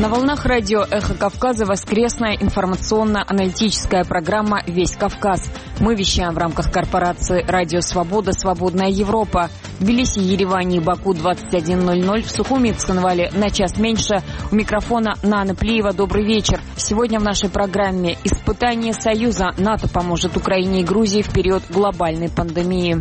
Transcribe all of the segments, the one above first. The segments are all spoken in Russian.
На волнах радио «Эхо Кавказа» воскресная информационно-аналитическая программа «Весь Кавказ». Мы вещаем в рамках корпорации «Радио Свобода. Свободная Европа». В Тбилиси, Ереване и Баку 21:00, в Сухуми и Цхинвале на час меньше. У микрофона Нана Плиева. Добрый вечер. Сегодня в нашей программе «Испытание Союза. НАТО поможет Украине и Грузии в период глобальной пандемии».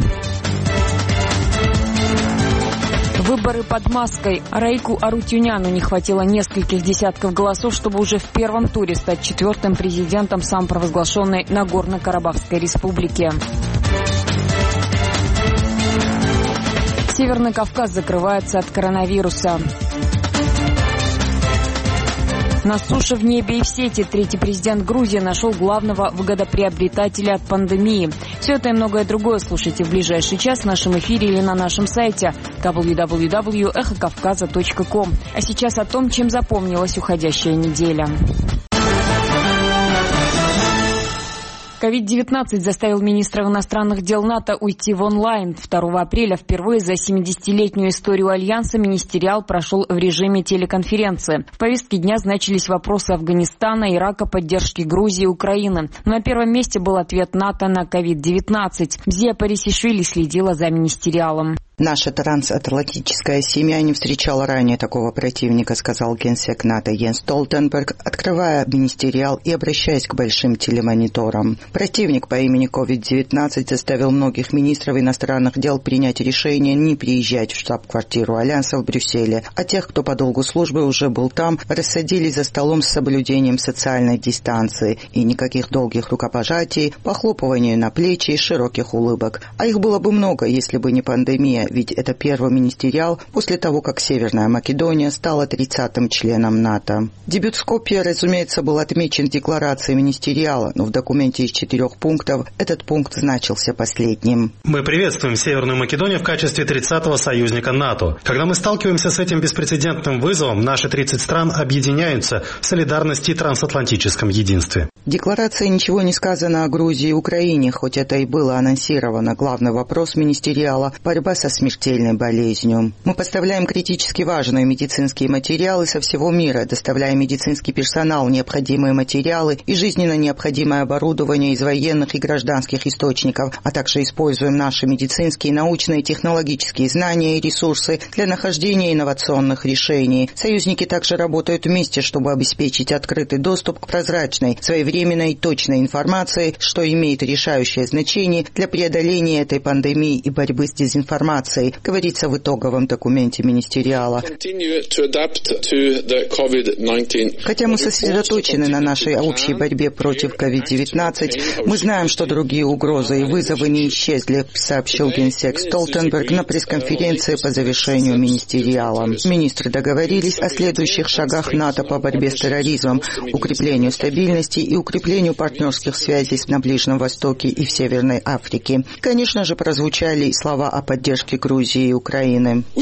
Выборы под маской. Раику Арутюняну не хватило нескольких десятков голосов, чтобы уже в первом туре стать четвертым президентом самопровозглашенной Нагорно-Карабахской республики. Северный Кавказ закрывается от коронавируса. На суше, в небе и в сети третий президент Грузии нашел главного выгодоприобретателя от пандемии. Все это и многое другое слушайте в ближайший час в нашем эфире или на нашем сайте www.эхокавказа.ком. А сейчас о том, чем запомнилась уходящая неделя. COVID-19 заставил министров иностранных дел НАТО уйти в онлайн. 2 апреля впервые за 70-летнюю историю Альянса министериал прошел в режиме телеконференции. В повестке дня значились вопросы Афганистана, Ирака, поддержки Грузии и Украины. Но на первом месте был ответ НАТО на COVID-19. Бзия Парисишвили следила за министериалом. «Наша трансатлантическая семья не встречала ранее такого противника», сказал генсек НАТО Йенс Столтенберг, открывая министериал и обращаясь к большим телемониторам. Противник по имени COVID-19 заставил многих министров иностранных дел принять решение не приезжать в штаб-квартиру Альянса в Брюсселе, а тех, кто по долгу службы уже был там, рассадили за столом с соблюдением социальной дистанции и никаких долгих рукопожатий, похлопывания на плечи и широких улыбок. А их было бы много, если бы не пандемия, ведь это первый министериал после того, как Северная Македония стала 30-м членом НАТО. Дебют в Скопье, разумеется, был отмечен в декларации министериала, но в документе из 4 пунктов этот пункт значился последним. Мы приветствуем Северную Македонию в качестве 30-го союзника НАТО. Когда мы сталкиваемся с этим беспрецедентным вызовом, наши 30 стран объединяются в солидарности и трансатлантическом единстве. В декларации ничего не сказано о Грузии и Украине, хоть это и было анонсировано. Главный вопрос министериала – борьба со смертельной болезнью. Мы поставляем критически важные медицинские материалы со всего мира, доставляем медицинский персонал, необходимые материалы и жизненно необходимое оборудование из военных и гражданских источников, а также используем наши медицинские, научные, технологические знания и ресурсы для нахождения инновационных решений. Союзники также работают вместе, чтобы обеспечить открытый доступ к прозрачной, своевременной и точной информации, что имеет решающее значение для преодоления этой пандемии и борьбы с дезинформацией, говорится в итоговом документе министериала. Хотя мы сосредоточены на нашей общей борьбе против COVID-19, мы знаем, что другие угрозы и вызовы не исчезли, сообщил генсек Столтенберг на пресс-конференции по завершению министериала. Министры договорились о следующих шагах НАТО по борьбе с терроризмом, укреплению стабильности и укреплению партнерских связей на Ближнем Востоке и в Северной Африке. Конечно же, прозвучали и слова о поддержке Грузии и Украины. Мы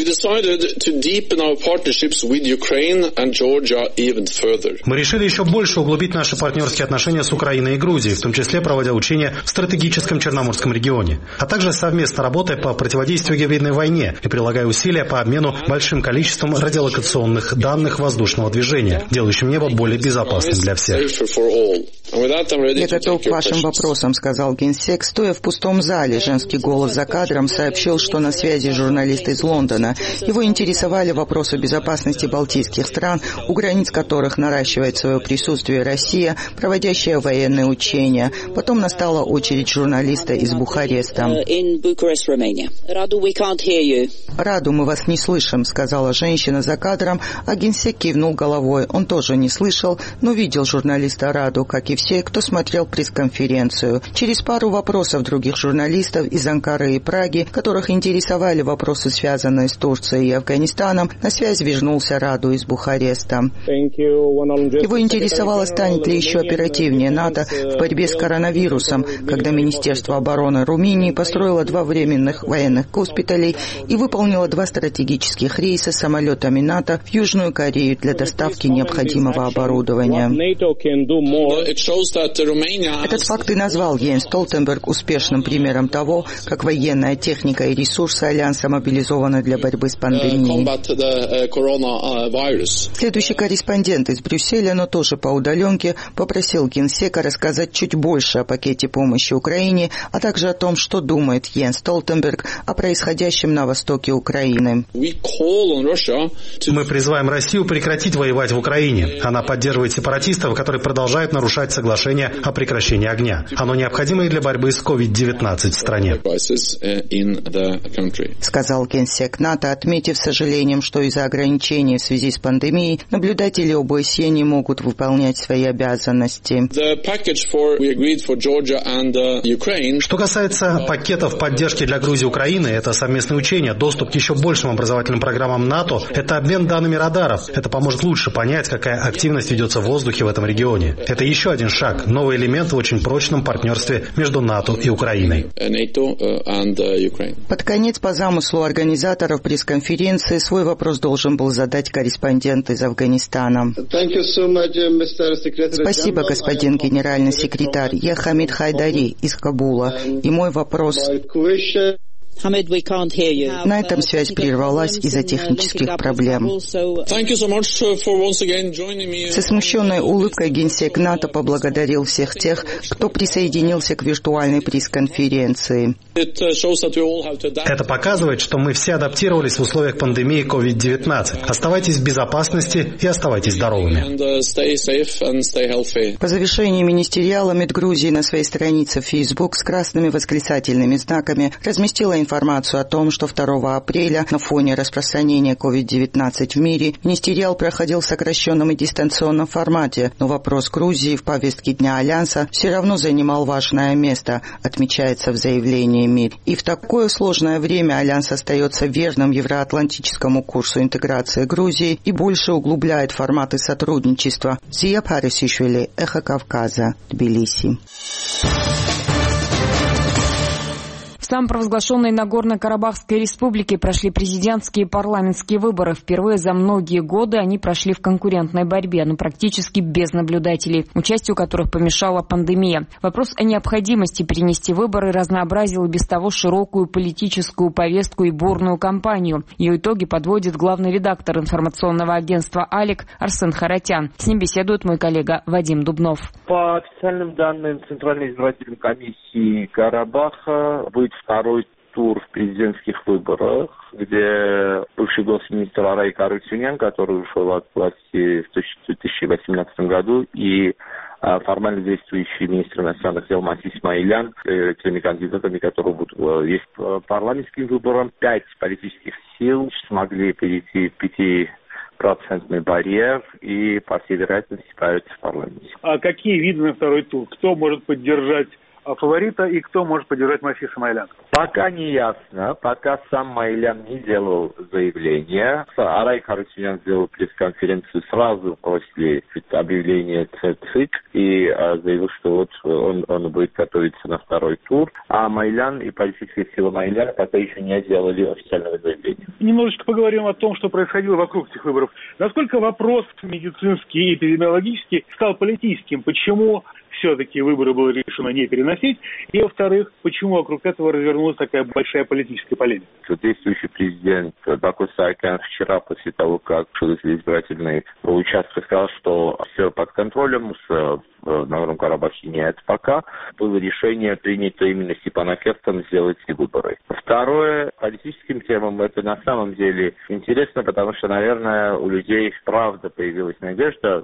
решили еще больше углубить наши партнерские отношения с Украиной и Грузией, в том числе проводя учения в стратегическом Черноморском регионе, а также совместно работая по противодействию гибридной войне и прилагая усилия по обмену большим количеством радиолокационных данных воздушного движения, делающим небо более безопасным для всех. «Я готов к вашим вопросам», сказал генсек, стоя в пустом зале. Женский голос за кадром сообщил, что на связи журналист из Лондона. Его интересовали вопросы безопасности балтийских стран, у границ которых наращивает свое присутствие Россия, проводящая военные учения. Потом настала очередь журналиста из Бухареста. «Раду, мы вас не слышим», сказала женщина за кадром, а генсек кивнул головой. Он тоже не слышал, но видел журналиста Раду, как и все, кто смотрел пресс-конференцию. Через пару вопросов других журналистов из Анкары и Праги, которых интересовали вопросы, связанные с Турцией и Афганистаном, на связь вернулся Раду из Бухареста. Его интересовало, станет ли еще оперативнее НАТО в борьбе с коронавирусом, когда Министерство обороны Румынии построило 2 временных военных госпиталей и выполнило 2 стратегических рейса с самолетами НАТО в Южную Корею для доставки необходимого оборудования. Этот факт и назвал Йенс Столтенберг успешным примером того, как военная техника и ресурсы ресурсы Альянса мобилизованы для борьбы с пандемией. Следующий корреспондент из Брюсселя, но тоже по удаленке, попросил генсека рассказать чуть больше о пакете помощи Украине, а также о том, что думает Йенс Столтенберг о происходящем на востоке Украины. Мы призываем Россию прекратить воевать в Украине. Она поддерживает сепаратистов, которые продолжают нарушать соглашение о прекращении огня. Оно необходимо и для борьбы с COVID-19 в стране. Сказал генсек НАТО, отметив с сожалением, что из-за ограничений в связи с пандемией наблюдатели ОБСЕ не могут выполнять свои обязанности. Что касается пакетов поддержки для Грузии и Украины, это совместные учения, доступ к еще большим образовательным программам НАТО, это обмен данными радаров. Это поможет лучше понять, какая активность ведется в воздухе в этом регионе. Это еще один шаг, новый элемент в очень прочном партнерстве между НАТО и Украиной. Под конец, по замыслу организаторов пресс-конференции, свой вопрос должен был задать корреспондент из Афганистана. Спасибо, господин генеральный секретарь. Я Хамид Хайдари из Кабула. И мой вопрос... На этом связь прервалась из-за технических проблем. Со смущенной улыбкой генсек НАТО поблагодарил всех тех, кто присоединился к виртуальной пресс-конференции. Это показывает, что мы все адаптировались в условиях пандемии COVID-19. Оставайтесь в безопасности и оставайтесь здоровыми. По завершении министериала МИД Грузии на своей странице в Facebook с красными восклицательными знаками разместила информацию о том, что 2 апреля на фоне распространения COVID-19 в мире министериал проходил в сокращенном и дистанционном формате, но вопрос Грузии в повестке дня Альянса все равно занимал важное место, отмечается в заявлении МИД. И в такое сложное время Альянс остается верным евроатлантическому курсу интеграции Грузии и больше углубляет форматы сотрудничества. Зия Парисишвили, Эхо Кавказа, Тбилиси. В самопровозглашенной Нагорно-Карабахской республике прошли президентские и парламентские выборы. Впервые за многие годы они прошли в конкурентной борьбе, но практически без наблюдателей, участию которых помешала пандемия. Вопрос о необходимости перенести выборы разнообразил и без того широкую политическую повестку и бурную кампанию. Ее итоги подводит главный редактор информационного агентства «Алик» Арсен Харатян. С ним беседует мой коллега Вадим Дубнов. По официальным данным Центральной избирательной комиссии Карабаха будет второй тур в президентских выборах, где бывший госминистр Арайк Арутюнян, который ушел от власти в 2018 году, и формально действующий министр иностранных дел Масис Исмаилян, теми кандидатами, которые будут есть по парламентским выборам. 5 политических сил смогли перейти 5% барьер и, по всей вероятности, появятся в парламенте. А какие виды на второй тур? Кто может поддержать фаворита и кто может поддержать Масис Исмаилян? Пока не ясно. Пока сам Исмаилян не делал заявления. Арайк Арутюнян сделал пресс-конференцию сразу после объявления ЦИК и заявил, что вот он будет готовиться на второй тур. А Исмаилян и политическая сила Исмаиляна пока еще не сделали официального заявления. Немножечко поговорим о том, что происходило вокруг этих выборов. Насколько вопрос медицинский и эпидемиологический стал политическим? Почему все-таки выборы было решено не переносить? И, во-вторых, почему вокруг этого развернулась такая большая политическая полемика? Действующий президент Баку Саакян вчера, после того, как избирательный участок сказал, что все под контролем, в Нагорном Карабахе нет пока, было решение принято именно Степана Кертом сделать эти выборы. Второе, политическим темам это на самом деле интересно, потому что, наверное, у людей правда появилась надежда.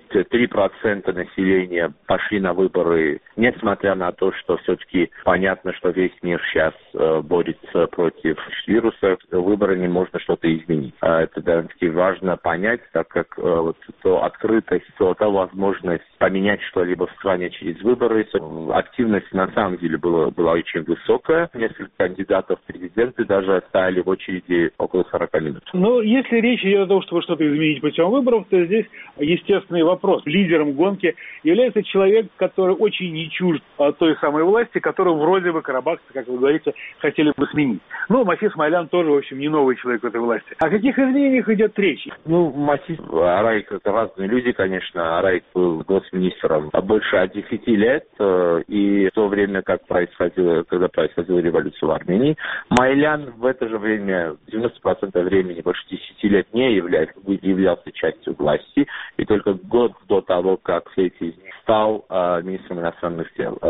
73% населения пошли на выборы, несмотря на то, что все-таки понятно, что весь мир сейчас борется против вируса, выборами можно что-то изменить. Это довольно-таки важно понять, так как вот то открытость, та возможность поменять что-либо в стране через выборы, активность на самом деле была очень высокая. Несколько кандидатов в президенты даже стояли в очереди около 40 минут. Но если речь идет о том, чтобы что-то изменить путем выборов, то здесь естественный вопрос. Лидером гонки является человек, который очень не чужд той самой власти, которую вроде бы карабахцы, как вы говорите, хотели бы сменить. Ну, Масис Исмаилян тоже, в общем, не новый человек в этой власти. О каких изменениях идет речь? Масис, Арайк — это разные люди, конечно. Арайк был госминистром больше 10 лет, и в то время, когда происходила революция в Армении, Майлян в это же время, 90% времени, больше 10 лет не являлся частью власти, и только год до того, как Фети стал министром иностранных дел.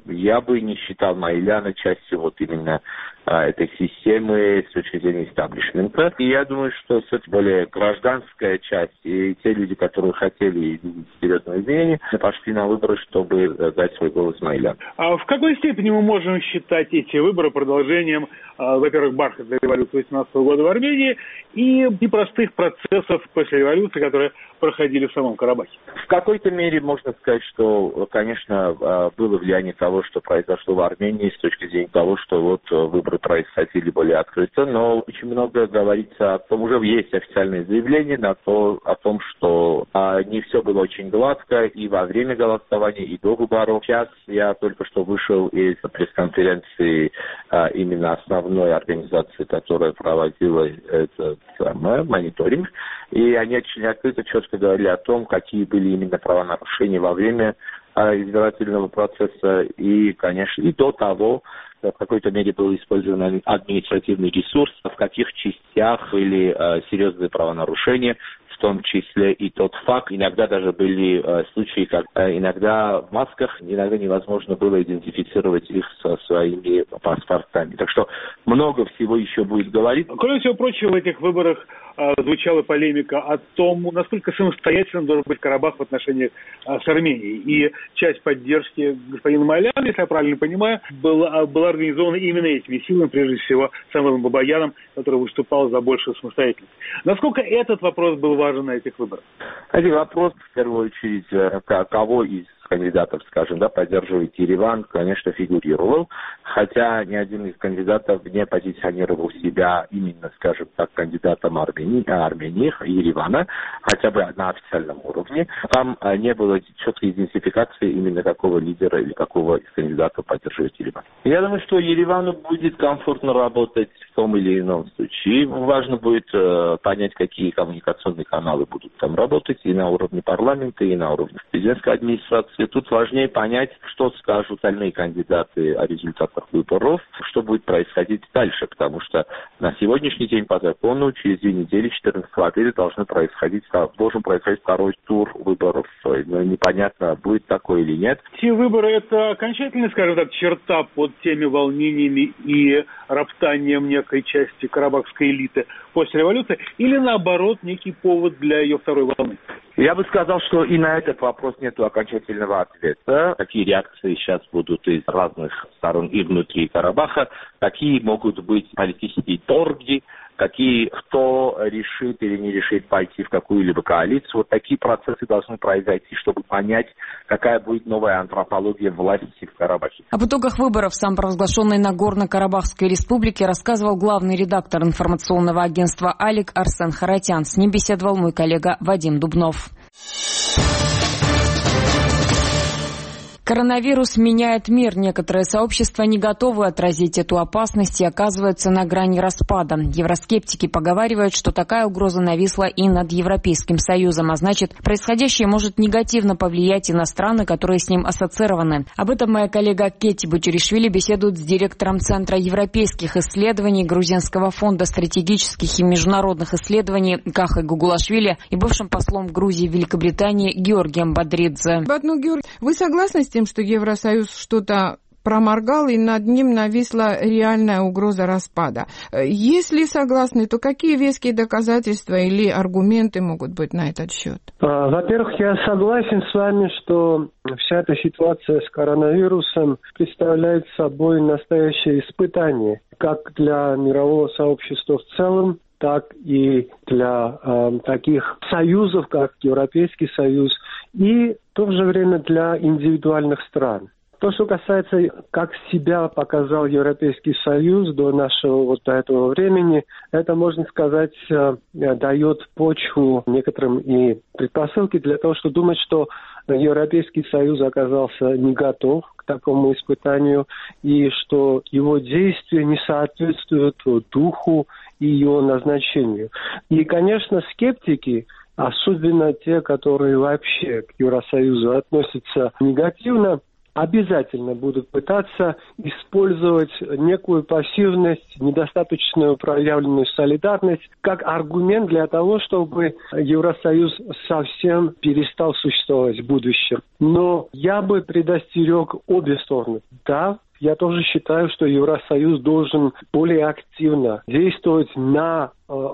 Я бы не считал Майляна частью вот именно этой системы с точки зрения истаблишмента. И я думаю, что все-таки более гражданская часть и те люди, которые хотели видеть серьезные изменения, пошли на выборы, чтобы дать свой голос Майляну. А в какой степени мы можем считать эти выборы продолжением, во-первых, бархатной революции 18 года в Армении и непростых процессов после революции, которые проходили в самом Карабахе? В какой-то мере можно сказать, что, конечно, было влияние того, что произошло в Армении с точки зрения того, что вот выборы происходили более открыто, но очень много говорится о том, уже есть официальные заявления о том, что не все было очень гладко и во время голосования, и до выборов. Сейчас я только что вышел из пресс-конференции именно основной организации, которая проводила этот мониторинг, и они очень открыто, четко говорили о том, какие были именно правонарушения во время избирательного процесса и, конечно, и до того, в какой-то мере был использован административный ресурс, в каких частях были серьезные правонарушения, в том числе и тот факт, иногда даже были случаи, как иногда в масках, иногда невозможно было идентифицировать их со своими паспортами. Так что много всего еще будет говорить. Кроме всего прочего, в этих выборах звучала полемика о том, насколько самостоятельным должен быть Карабах в отношениях с Арменией. И часть поддержки господина Майляна, если я правильно понимаю, была организована именно этими силами, прежде всего Самвелом Бабаяном, который выступал за большую самостоятельность. Насколько этот вопрос был важен на этих выборах? Один вопрос, в первую очередь, кого из кандидатов, скажем, поддерживает Ереван, конечно, фигурировал, хотя ни один из кандидатов не позиционировал себя именно, скажем так, кандидатом Армении, Еревана, хотя бы на официальном уровне. Там не было четкой идентификации именно какого лидера или какого из кандидатов поддерживает Ереван. Я думаю, что Еревану будет комфортно работать в том или ином случае. Важно будет понять, какие коммуникационные каналы будут там работать и на уровне парламента, и на уровне президентской администрации. Тут важнее понять, что скажут остальные кандидаты о результатах выборов, что будет происходить дальше, потому что на сегодняшний день по закону через 2 недели, 14 апреля, должен происходить второй тур выборов. Но непонятно, будет такое или нет. Те выборы – это окончательная, скажем так, черта под теми волнениями и роптанием некой части карабахской элиты после революции, или наоборот, некий повод для ее второй волны? Я бы сказал, что и на этот вопрос нет окончательного ответа. Какие реакции сейчас будут из разных сторон и внутри Карабаха, какие могут быть политические торги, кто решит или не решит пойти в какую-либо коалицию. Вот такие процессы должны произойти, чтобы понять, какая будет новая антропология власти в Карабахе. Об итогах выборов самопровозглашенной Нагорно-Карабахской республики рассказывал главный редактор информационного агентства «Алик» Арсен Харатян. С ним беседовал мой коллега Вадим Дубнов. Коронавирус меняет мир. Некоторые сообщества не готовы отразить эту опасность и оказываются на грани распада. Евроскептики поговаривают, что такая угроза нависла и над Европейским Союзом, а значит, происходящее может негативно повлиять и на страны, которые с ним ассоциированы. Об этом моя коллега Кетти Бутюришвили беседует с директором Центра европейских исследований Грузинского фонда стратегических и международных исследований Кахой Гугулашвили и бывшим послом Грузии в Великобритании Георгием Бодридзе. Георгий, вы согласны с тем, что Евросоюз что-то проморгал и над ним нависла реальная угроза распада? Если согласны, то какие веские доказательства или аргументы могут быть на этот счет? Во-первых, я согласен с вами, что вся эта ситуация с коронавирусом представляет собой настоящее испытание как для мирового сообщества в целом, так и для таких союзов, как Европейский Союз, и в то же время для индивидуальных стран. То, что касается, как себя показал Европейский Союз до этого времени, это, можно сказать, дает почву некоторым и предпосылки для того, чтобы думать, что Европейский Союз оказался не готов к такому испытанию и что его действия не соответствуют духу и его назначению. И, конечно, скептики особенно те, которые вообще к Евросоюзу относятся негативно, обязательно будут пытаться использовать некую пассивность, недостаточную проявленную солидарность как аргумент для того, чтобы Евросоюз совсем перестал существовать в будущем. Но я бы предостерег обе стороны. Да, я тоже считаю, что Евросоюз должен более активно действовать на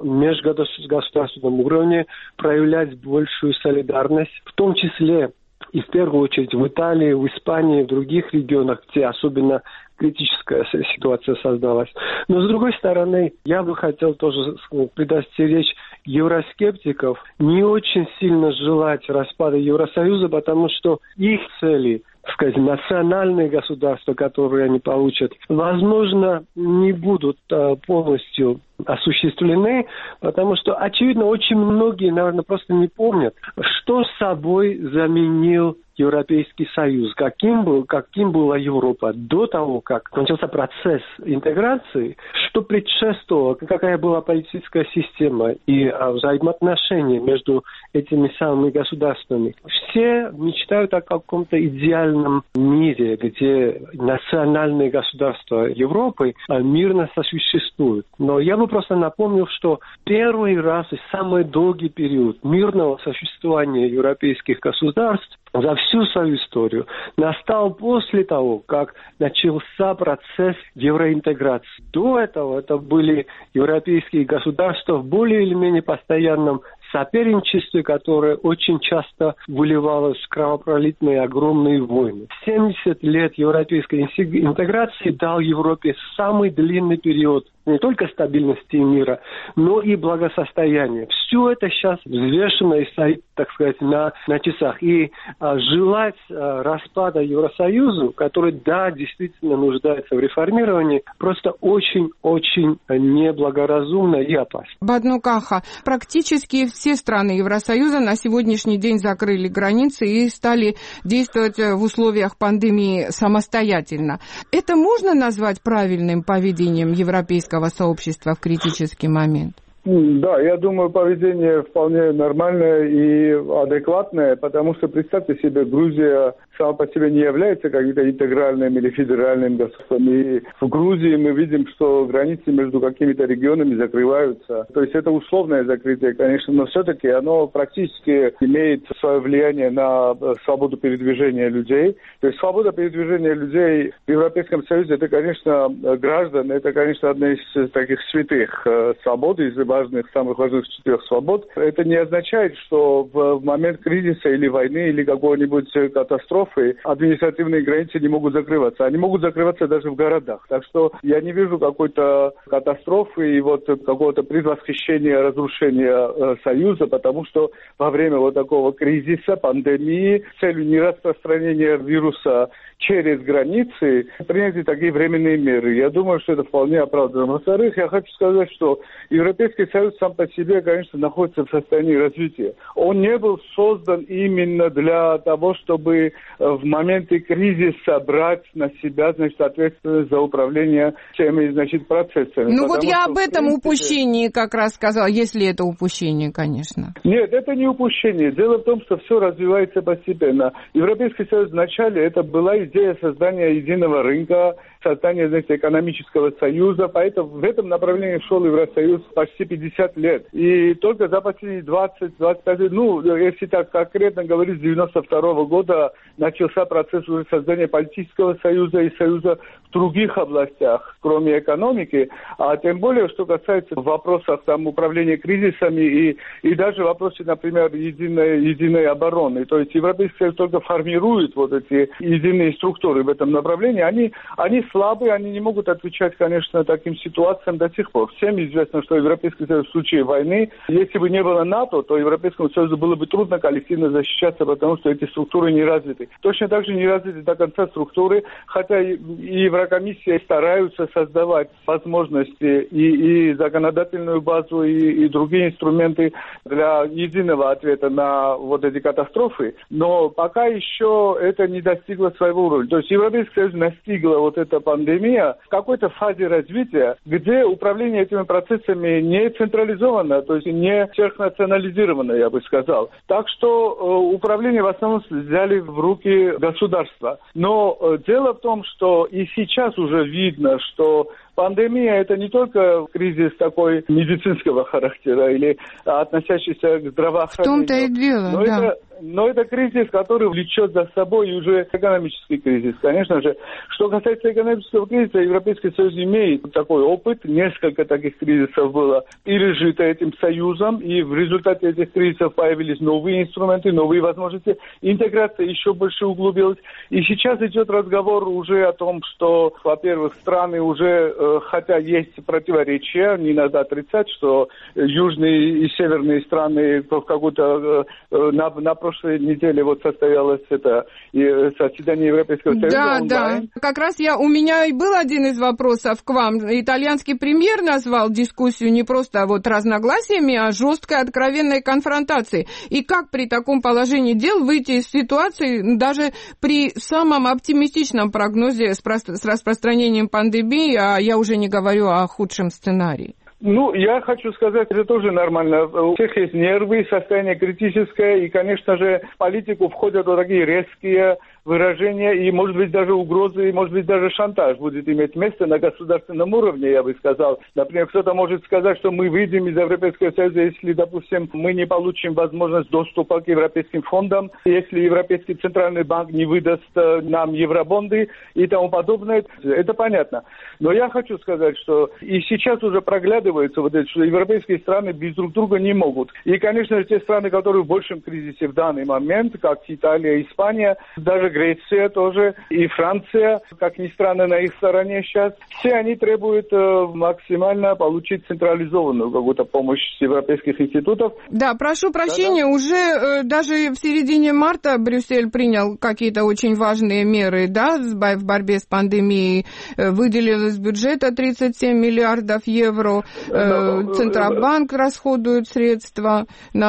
межгосударственном уровне, проявлять большую солидарность, в том числе и в первую очередь в Италии, в Испании, в других регионах, где особенно критическая ситуация создалась. Но, с другой стороны, я бы хотел тоже предостеречь евроскептиков не очень сильно желать распада Евросоюза, потому что их цели, так сказать, национальные государства, которые они получат, возможно, не будут полностью осуществлены, потому что, очевидно, очень многие, наверное, просто не помнят, что собой заменил Европейский Союз, каким была Европа до того, как начался процесс интеграции, что предшествовало, какая была политическая система и взаимоотношения между этими самыми государствами. Все мечтают о каком-то идеальном мире, где национальные государства Европы мирно сосуществуют. Но я бы просто напомнил, что первый раз и самый долгий период мирного существования европейских государств за всю свою историю настал после того, как начался процесс евроинтеграции. До этого это были европейские государства в более или менее постоянном соперничестве, которое очень часто выливалось в кровопролитные огромные войны. 70 лет европейской интеграции дал Европе самый длинный период не только стабильности и мира, но и благосостояния. Все это сейчас взвешено и стоит, так сказать, на часах. И желать распада Евросоюза, который, да, действительно нуждается в реформировании, просто очень-очень неблагоразумно и опасно. Баднукаха, практически все страны Евросоюза на сегодняшний день закрыли границы и стали действовать в условиях пандемии самостоятельно. Это можно назвать правильным поведением европейского сообщества в критический момент? Да, я думаю, поведение вполне нормальное и адекватное, потому что, представьте себе, Грузия сама по себе не является каким-то интегральным или федеральным государством. И в Грузии мы видим, что границы между какими-то регионами закрываются. То есть это условное закрытие, конечно, но все-таки оно практически имеет свое влияние на свободу передвижения людей. То есть свобода передвижения людей в Европейском Союзе, это, конечно, граждан, это, конечно, одна из таких святых свобод, из самых важных 4 свобод. Это не означает, что в момент кризиса или войны, или какой-нибудь катастрофы административные границы не могут закрываться. Они могут закрываться даже в городах. Так что я не вижу какой-то катастрофы и вот какого-то предвосхищения разрушения Союза, потому что во время вот такого кризиса, пандемии, с целью нераспространения вируса через границы, приняты такие временные меры. Я думаю, что это вполне оправдано. Во-вторых, я хочу сказать, что Европейский Союз сам по себе, конечно, находится в состоянии развития. Он не был создан именно для того, чтобы в моменты кризиса брать на себя, значит, ответственность за управление всеми, значит, процессами. Ну вот я об этом упущении как раз сказала, если это упущение, конечно. Нет, это не упущение. Дело в том, что все развивается постепенно. Европейский Союз вначале это была идея создания единого рынка, создания, значит, экономического союза. Поэтому в этом направлении шел Евросоюз почти 50 лет. И только за последние 20-25 лет, если так конкретно говорить, с 92 года начался процесс уже создания политического союза и союза в других областях, кроме экономики. А тем более, что касается вопросов там, управления кризисами и даже в вопросе, например, единой обороны. То есть Европейский Союз только формирует вот эти единые структуры в этом направлении. Они слабые, они не могут отвечать, конечно, таким ситуациям до сих пор. Всем известно, что Европейский Союз в случае войны, если бы не было НАТО, то Европейскому Союзу было бы трудно коллективно защищаться, потому что эти структуры не развиты. Точно так же не развиты до конца структуры, хотя и Еврокомиссия стараются создавать возможности и законодательную базу, и другие инструменты для единого ответа на вот эти катастрофы, но пока еще это не достигло своего уровня. То есть Европейский Союз настигла вот это пандемия, в какой-то фазе развития, где управление этими процессами не централизовано, то есть не сверхнационализировано, я бы сказал. Так что управление в основном взяли в руки государства. Но дело в том, что и сейчас уже видно, что пандемия – это не только кризис такой медицинского характера или относящийся к здравоохранению. В том-то и дело, да. Но это кризис, который влечет за собой уже экономический кризис. Конечно же, что касается экономического кризиса, Европейский Союз имеет такой опыт. Несколько таких кризисов было пережито этим Союзом, и в результате этих кризисов появились новые инструменты, новые возможности. Интеграция еще больше углубилась. И сейчас идет разговор уже о том, что, во-первых, страны уже, хотя есть противоречия, не надо отрицать, что южные и северные страны в какую-то на прошлой неделе вот состоялось это заседание Европейского Союза онлайн. Да. Как раз у меня и был один из вопросов к вам. Итальянский премьер назвал дискуссию не просто вот разногласиями, а жесткой откровенной конфронтацией. И как при таком положении дел выйти из ситуации даже при самом оптимистичном прогнозе с распространением пандемии, а я уже не говорю о худшем сценарии? Я хочу сказать, это тоже нормально. У всех есть нервы, состояние критическое, и, конечно же, в политику входят вот такие резкие выражения, и, может быть, даже угрозы, и, может быть, даже шантаж будет иметь место на государственном уровне, я бы сказал. Например, кто-то может сказать, что мы выйдем из Европейского Союза, если, допустим, мы не получим возможность доступа к европейским фондам, если Европейский Центральный банк не выдаст нам евробонды и тому подобное. Это понятно. Но я хочу сказать, что и сейчас уже проглядывается вот это, что европейские страны без друг друга не могут. И, конечно же, те страны, которые в большем кризисе в данный момент, как Италия, Испания, даже Греция тоже, и Франция, как ни странно, на их стороне сейчас, все они требуют максимально получить централизованную какую-то помощь с европейских институтов. Да, прошу прощения, уже даже в середине марта Брюссель принял какие-то очень важные меры, да, в борьбе с пандемией, выделил из бюджета 37 миллиардов евро, Центробанк расходует средства,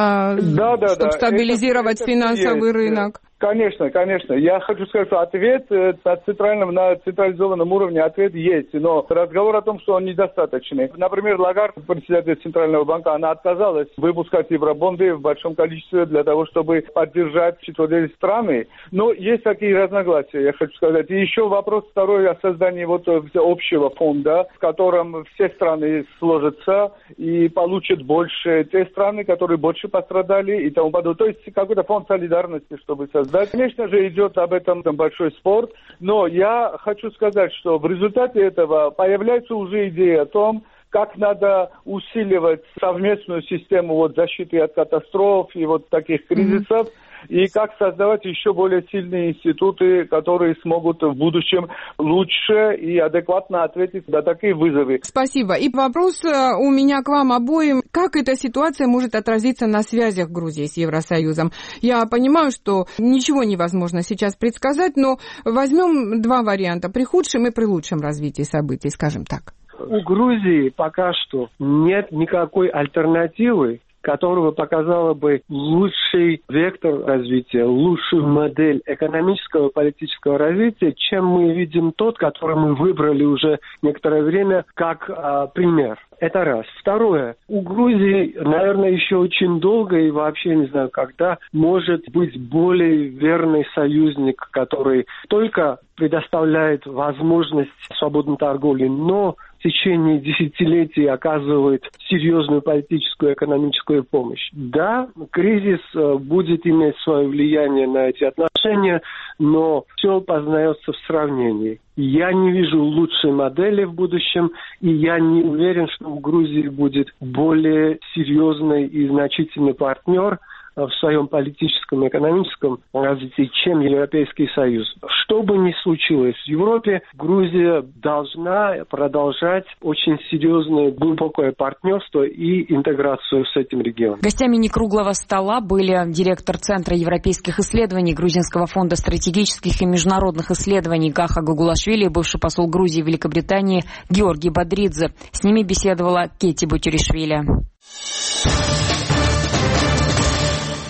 чтобы стабилизировать финансовый рынок. Конечно. Я хочу сказать, что ответ на централизованном уровне ответ есть, но разговор о том, что он недостаточный. Например, Лагард, председатель Центрального банка, она отказалась выпускать евробонды в большом количестве для того, чтобы поддержать эти страны. Но есть такие разногласия, я хочу сказать. И еще вопрос второй о создании вот общего фонда, в котором все страны сложатся и получат больше те страны, которые больше пострадали и тому подобное. То есть какой-то фонд солидарности, чтобы создать. Конечно же, идет об этом большой спор, но я хочу сказать, что в результате этого появляется уже идея о том, как надо усиливать совместную систему защиты от катастроф и таких кризисов, и как создавать еще более сильные институты, которые смогут в будущем лучше и адекватно ответить на такие вызовы. Спасибо. И вопрос у меня к вам обоим. Как эта ситуация может отразиться на связях Грузии с Евросоюзом? Я понимаю, что ничего невозможно сейчас предсказать, но возьмем два варианта. При худшем и при лучшем развитии событий, скажем так. У Грузии пока что нет никакой альтернативы, которого показала бы лучший вектор развития, лучшую модель экономического и политического развития, чем мы видим тот, который мы выбрали уже некоторое время как пример. Это раз. Второе. У Грузии, наверное, еще очень долго и вообще не знаю когда может быть более верный союзник, который только предоставляет возможность свободной торговли, но в течение десятилетий оказывает серьезную политическую и экономическую помощь. Да, кризис будет иметь свое влияние на эти отношения, но все познается в сравнении. Я не вижу лучшей модели в будущем, и я не уверен, что в Грузии будет более серьезный и значительный партнер в своем политическом и экономическом развитии, чем Европейский Союз. Что бы ни случилось в Европе, Грузия должна продолжать очень серьезное, глубокое партнерство и интеграцию с этим регионом. Гостями некруглого стола были директор Центра европейских исследований Грузинского фонда стратегических и международных исследований Гаха Гагулашвили и бывший посол Грузии в Великобритании Георгий Бодридзе. С ними беседовала Кетти Бутеришвили.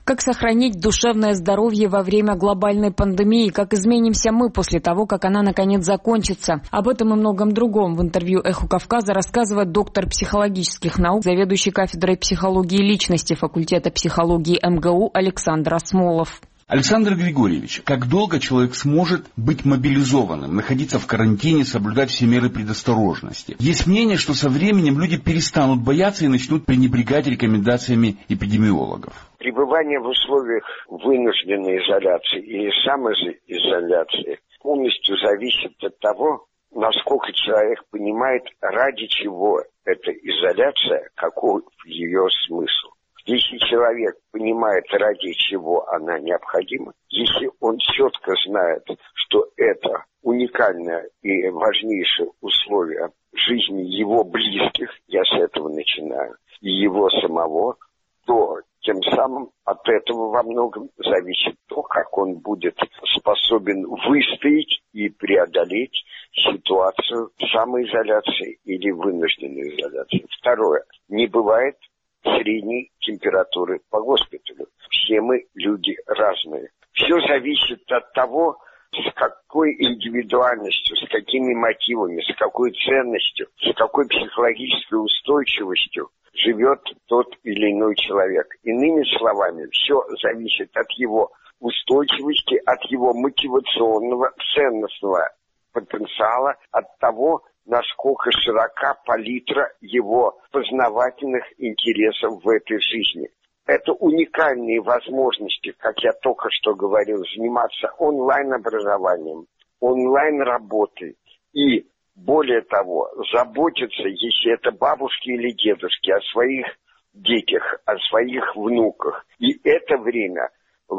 Как сохранить душевное здоровье во время глобальной пандемии? Как изменимся мы после того, как она наконец закончится? Об этом и многом другом в интервью «Эху Кавказа» рассказывает доктор психологических наук, заведующий кафедрой психологии личности факультета психологии МГУ Александр Осмолов. Александр Григорьевич, как долго человек сможет быть мобилизованным, находиться в карантине, соблюдать все меры предосторожности? Есть мнение, что со временем люди перестанут бояться и начнут пренебрегать рекомендациями эпидемиологов. Пребывание в условиях вынужденной изоляции или самоизоляции полностью зависит от того, насколько человек понимает, ради чего эта изоляция, какой ее смысл. Если человек понимает, ради чего она необходима, если он четко знает, что это уникальное и важнейшее условие жизни его близких, я с этого начинаю, и его самого, то тем самым от этого во многом зависит то, как он будет способен выстоять и преодолеть ситуацию самоизоляции или вынужденной изоляции. Второе. Не бывает средней температуры по госпиталю. Все мы люди разные. Все зависит от того, с какой индивидуальностью, с какими мотивами, с какой ценностью, с какой психологической устойчивостью живет тот или иной человек. Иными словами, все зависит от его устойчивости, от его мотивационного, ценностного потенциала, от того, насколько широка палитра его познавательных интересов в этой жизни. Это уникальные возможности, как я только что говорил, заниматься онлайн-образованием, онлайн-работой и, более того, заботиться, если это бабушки или дедушки, о своих детях, о своих внуках. И это время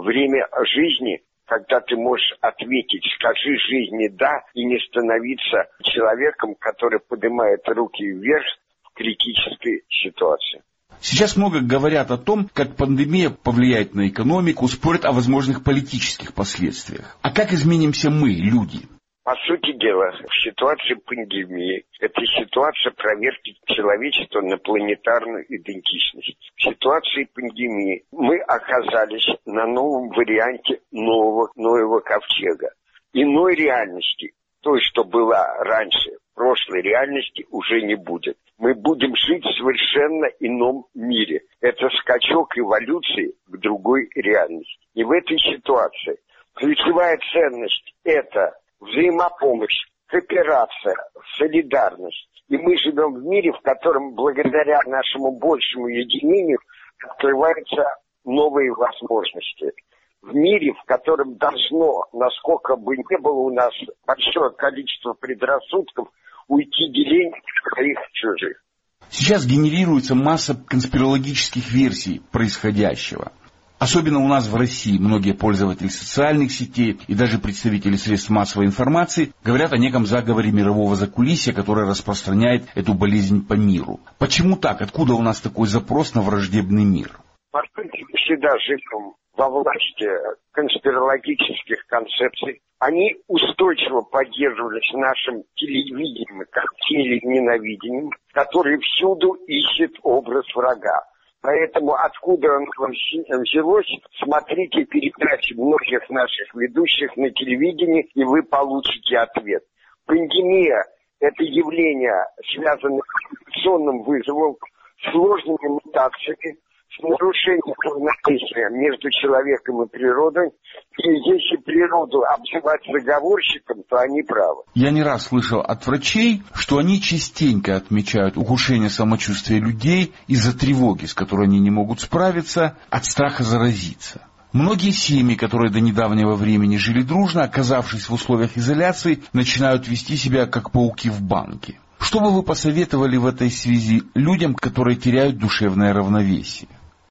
жизни, когда ты можешь ответить, скажи жизни «да» и не становиться человеком, который поднимает руки вверх в критической ситуации. Сейчас много говорят о том, как пандемия повлияет на экономику, спорят о возможных политических последствиях. А как изменимся мы, люди? По сути дела, в ситуации пандемии это ситуация проверки человечества на планетарную идентичность. В ситуации пандемии мы оказались на новом варианте нового Ноева ковчега. Иной реальности, той, что была раньше, прошлой реальности уже не будет. Мы будем жить в совершенно ином мире. Это скачок эволюции к другой реальности. И в этой ситуации ключевая ценность – это взаимопомощь, кооперация, солидарность. И мы живем в мире, в котором благодаря нашему большему единению открываются новые возможности. В мире, в котором должно, насколько бы не было у нас большое количество предрассудков, уйти деление своих чужих. Сейчас генерируется масса конспирологических версий происходящего. Особенно у нас в России многие пользователи социальных сетей и даже представители средств массовой информации говорят о неком заговоре мирового закулисья, который распространяет эту болезнь по миру. Почему так? Откуда у нас такой запрос на враждебный мир? По сути, всегда живем во власти конспирологических концепций. Они устойчиво поддерживались нашим телевидением, как телененавидением, которое всюду ищет образ врага. Поэтому откуда оно взялось, смотрите передачи многих наших ведущих на телевидении, и вы получите ответ. Пандемия – это явление, связанное с инфекционным вызовом, сложными мутациями, с нарушением равновесия между человеком и природой. И если природу обзывать заговорщиком, то они правы. Я не раз слышал от врачей, что они частенько отмечают ухудшение самочувствия людей из-за тревоги, с которой они не могут справиться, от страха заразиться. Многие семьи, которые до недавнего времени жили дружно, оказавшись в условиях изоляции, начинают вести себя как пауки в банке. Что бы вы посоветовали в этой связи людям, которые теряют душевное равновесие?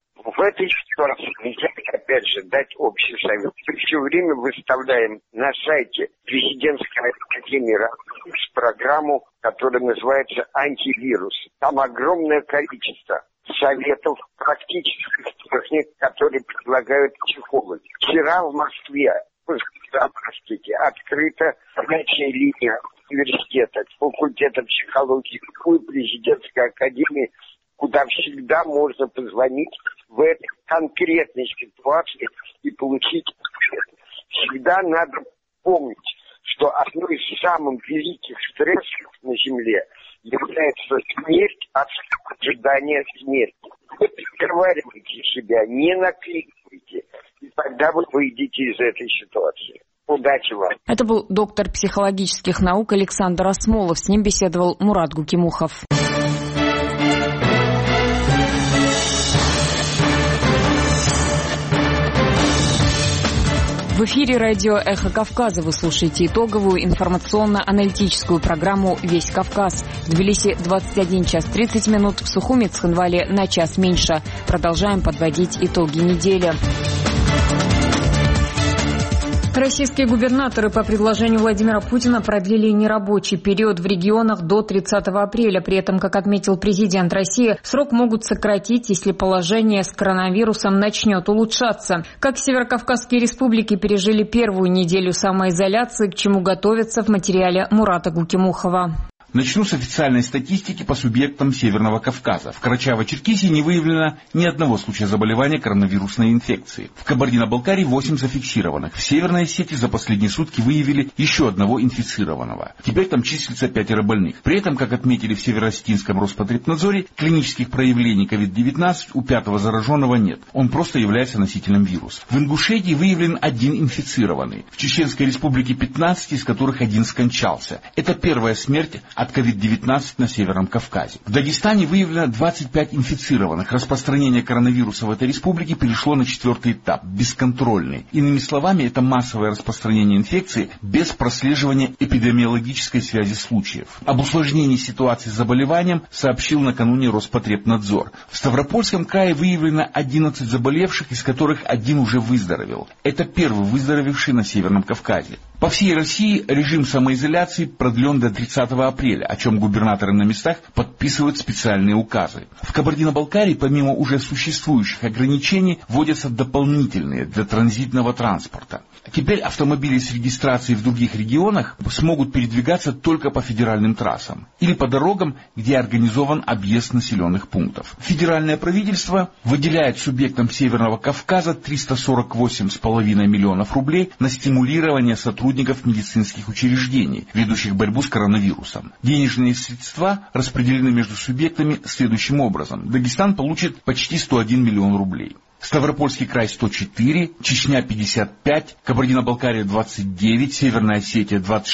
В этой ситуации нельзя, опять же, дать общий совет. Мы все время выставляем на сайте президентской академии программу, которая называется «Антивирус». Там огромное количество советов, практических техник, которые предлагают психологи. Вчера в Москве открыта горячая линия университета, факультета психологии и президентской академии, куда всегда можно позвонить в этой конкретной ситуации и получить ответ. Всегда надо помнить, что одной из самых великих стрессов на Земле является смерть от ожидания смерти. Не приговаривайте себя, не накликайте, и тогда вы выйдете из этой ситуации. Удачи вам. Это был доктор психологических наук Александр Осмолов. С ним беседовал Мурат Гукимухов. В эфире радио «Эхо Кавказа». Вы слушаете итоговую информационно-аналитическую программу «Весь Кавказ». В Тбилиси 21 час 30 минут, в Сухуми, Цхинвале на час меньше. Продолжаем подводить итоги недели. Российские губернаторы по предложению Владимира Путина продлили нерабочий период в регионах до 30 апреля. При этом, как отметил президент России, срок могут сократить, если положение с коронавирусом начнет улучшаться. Как северокавказские республики пережили первую неделю самоизоляции, к чему готовятся в материале Мурата Гукимухова. Начну с официальной статистики по субъектам Северного Кавказа. В Карачаево-Черкесии не выявлено ни одного случая заболевания коронавирусной инфекцией. В Кабардино-Балкарии 8 зафиксированных. В Северной Осетии за последние сутки выявили еще одного инфицированного. Теперь там числится 5 больных. При этом, как отметили в Северо-Осетинском Роспотребнадзоре, клинических проявлений COVID-19 у 5-го зараженного нет. Он просто является носителем вируса. В Ингушетии выявлен 1 инфицированный. В Чеченской Республике 15, из которых 1 скончался. Это первая смерть от COVID-19 на Северном Кавказе. В Дагестане выявлено 25 инфицированных. Распространение коронавируса в этой республике перешло на 4-й этап, бесконтрольный. Иными словами, это массовое распространение инфекции без прослеживания эпидемиологической связи случаев. Об усложнении ситуации с заболеванием сообщил накануне Роспотребнадзор. В Ставропольском крае выявлено 11 заболевших, из которых 1 уже выздоровел. Это первый выздоровевший на Северном Кавказе. По всей России режим самоизоляции продлен до 30 апреля, о чем губернаторы на местах подписывают специальные указы. В Кабардино-Балкарии, помимо уже существующих ограничений, вводятся дополнительные для транзитного транспорта. Теперь автомобили с регистрацией в других регионах смогут передвигаться только по федеральным трассам или по дорогам, где организован объезд населенных пунктов. Федеральное правительство выделяет субъектам Северного Кавказа 348,5 миллионов рублей на стимулирование сотрудников медицинских учреждений, ведущих борьбу с коронавирусом. Денежные средства распределены между субъектами следующим образом. Дагестан получит почти 101 миллион рублей. Ставропольский край 104, Чечня 55, Кабардино-Балкария 29, Северная Осетия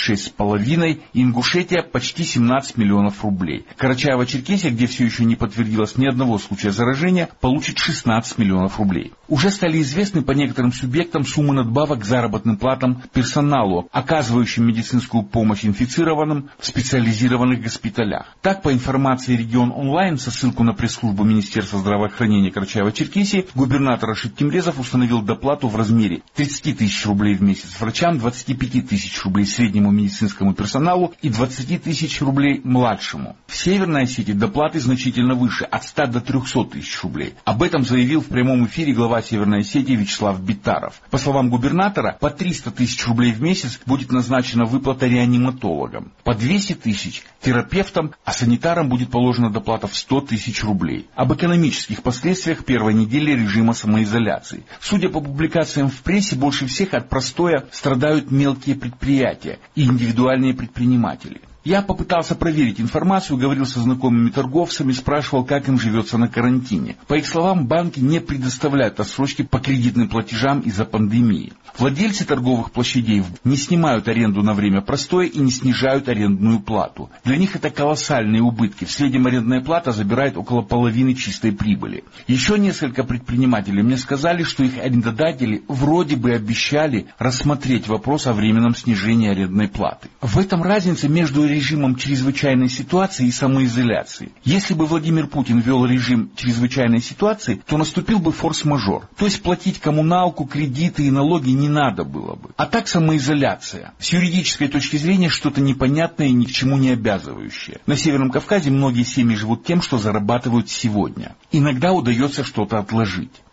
26,5, Ингушетия почти 17 миллионов рублей. Карачаево-Черкесия, где все еще не подтвердилось ни одного случая заражения, получит 16 миллионов рублей. Уже стали известны по некоторым субъектам суммы надбавок к заработным платам персоналу, оказывающим медицинскую помощь инфицированным в специализированных госпиталях. Так, по информации «Регион онлайн», со ссылку на пресс-службу Министерства здравоохранения Карачаево-Черкесии, губернатор Рашид Тимрезов установил доплату в размере 30 тысяч рублей в месяц врачам, 25 тысяч рублей среднему медицинскому персоналу и 20 тысяч рублей младшему. В Северной Осетии доплаты значительно выше, от 100 до 300 тысяч рублей. Об этом заявил в прямом эфире глава Северной Осетии Вячеслав Битаров. По словам губернатора, по 300 тысяч рублей в месяц будет назначена выплата реаниматологам, по 200 тысяч терапевтам, а санитарам будет положена доплата в 100 тысяч рублей. Об экономических последствиях первой недели режима самоизоляции. Судя по публикациям в прессе, больше всех от простоя страдают мелкие предприятия и индивидуальные предприниматели. Я попытался проверить информацию, говорил со знакомыми торговцами, спрашивал, как им живется на карантине. По их словам, банки не предоставляют отсрочки по кредитным платежам из-за пандемии. Владельцы торговых площадей не снимают аренду на время простоя и не снижают арендную плату. Для них это колоссальные убытки. В среднем арендная плата забирает около половины чистой прибыли. Еще несколько предпринимателей мне сказали, что их арендодатели вроде бы обещали рассмотреть вопрос о временном снижении арендной платы. В этом разница между режимом чрезвычайной ситуации и самоизоляции. Если бы Владимир Путин ввел режим чрезвычайной ситуации, то наступил бы форс-мажор. То есть платить коммуналку, кредиты и налоги не надо было бы. А так самоизоляция. С юридической точки зрения что-то непонятное и ни к чему не обязывающее. На Северном Кавказе многие семьи живут тем, что зарабатывают сегодня. Иногда удается что-то отложить.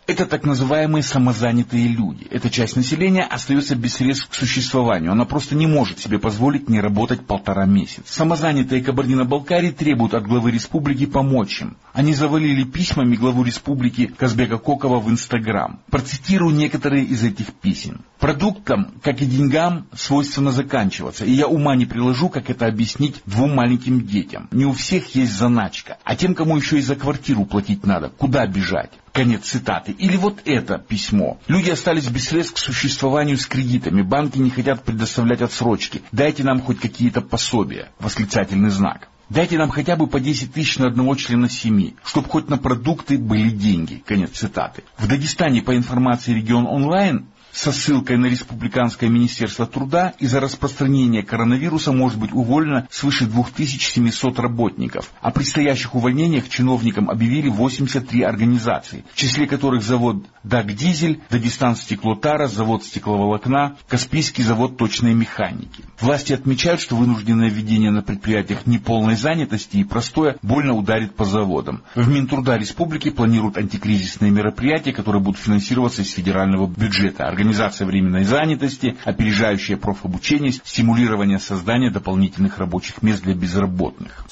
Это так называемые самозанятые люди. Эта часть населения остается без средств к существованию. Она просто не может себе позволить не работать 1,5 месяца. Самозанятые Кабардино-Балкарии требуют от главы республики помочь им. Они завалили письмами главу республики Казбека Кокова в Инстаграм. Процитирую некоторые из этих писем. Продуктам, как и деньгам, свойственно заканчиваться. И я ума не приложу, как это объяснить 2 маленьким детям. Не у всех есть заначка. А тем, кому еще и за квартиру платить надо, куда бежать? Конец цитаты. Или вот это письмо. Люди остались без средств к существованию с кредитами. Банки не хотят предоставлять отсрочки. Дайте нам хоть какие-то пособия. Восклицательный знак. Дайте нам хотя бы по 10 тысяч на одного члена семьи, чтобы хоть на продукты были деньги. Конец цитаты. В Дагестане, по информации Регион Онлайн, со ссылкой на Республиканское министерство труда, из-за распространения коронавируса может быть уволено свыше 2700 работников. О предстоящих увольнениях чиновникам объявили 83 организации, в числе которых завод «Дагдизель», Дагестан стеклотара, завод стекловолокна, Каспийский завод точной механики. Власти отмечают, что вынужденное введение на предприятиях неполной занятости и простое больно ударит по заводам. В Минтруда республики планируют антикризисные мероприятия, которые будут финансироваться из федерального бюджета. Организация временной занятости, опережающее профобучение, стимулирование создания дополнительных рабочих мест для безработных.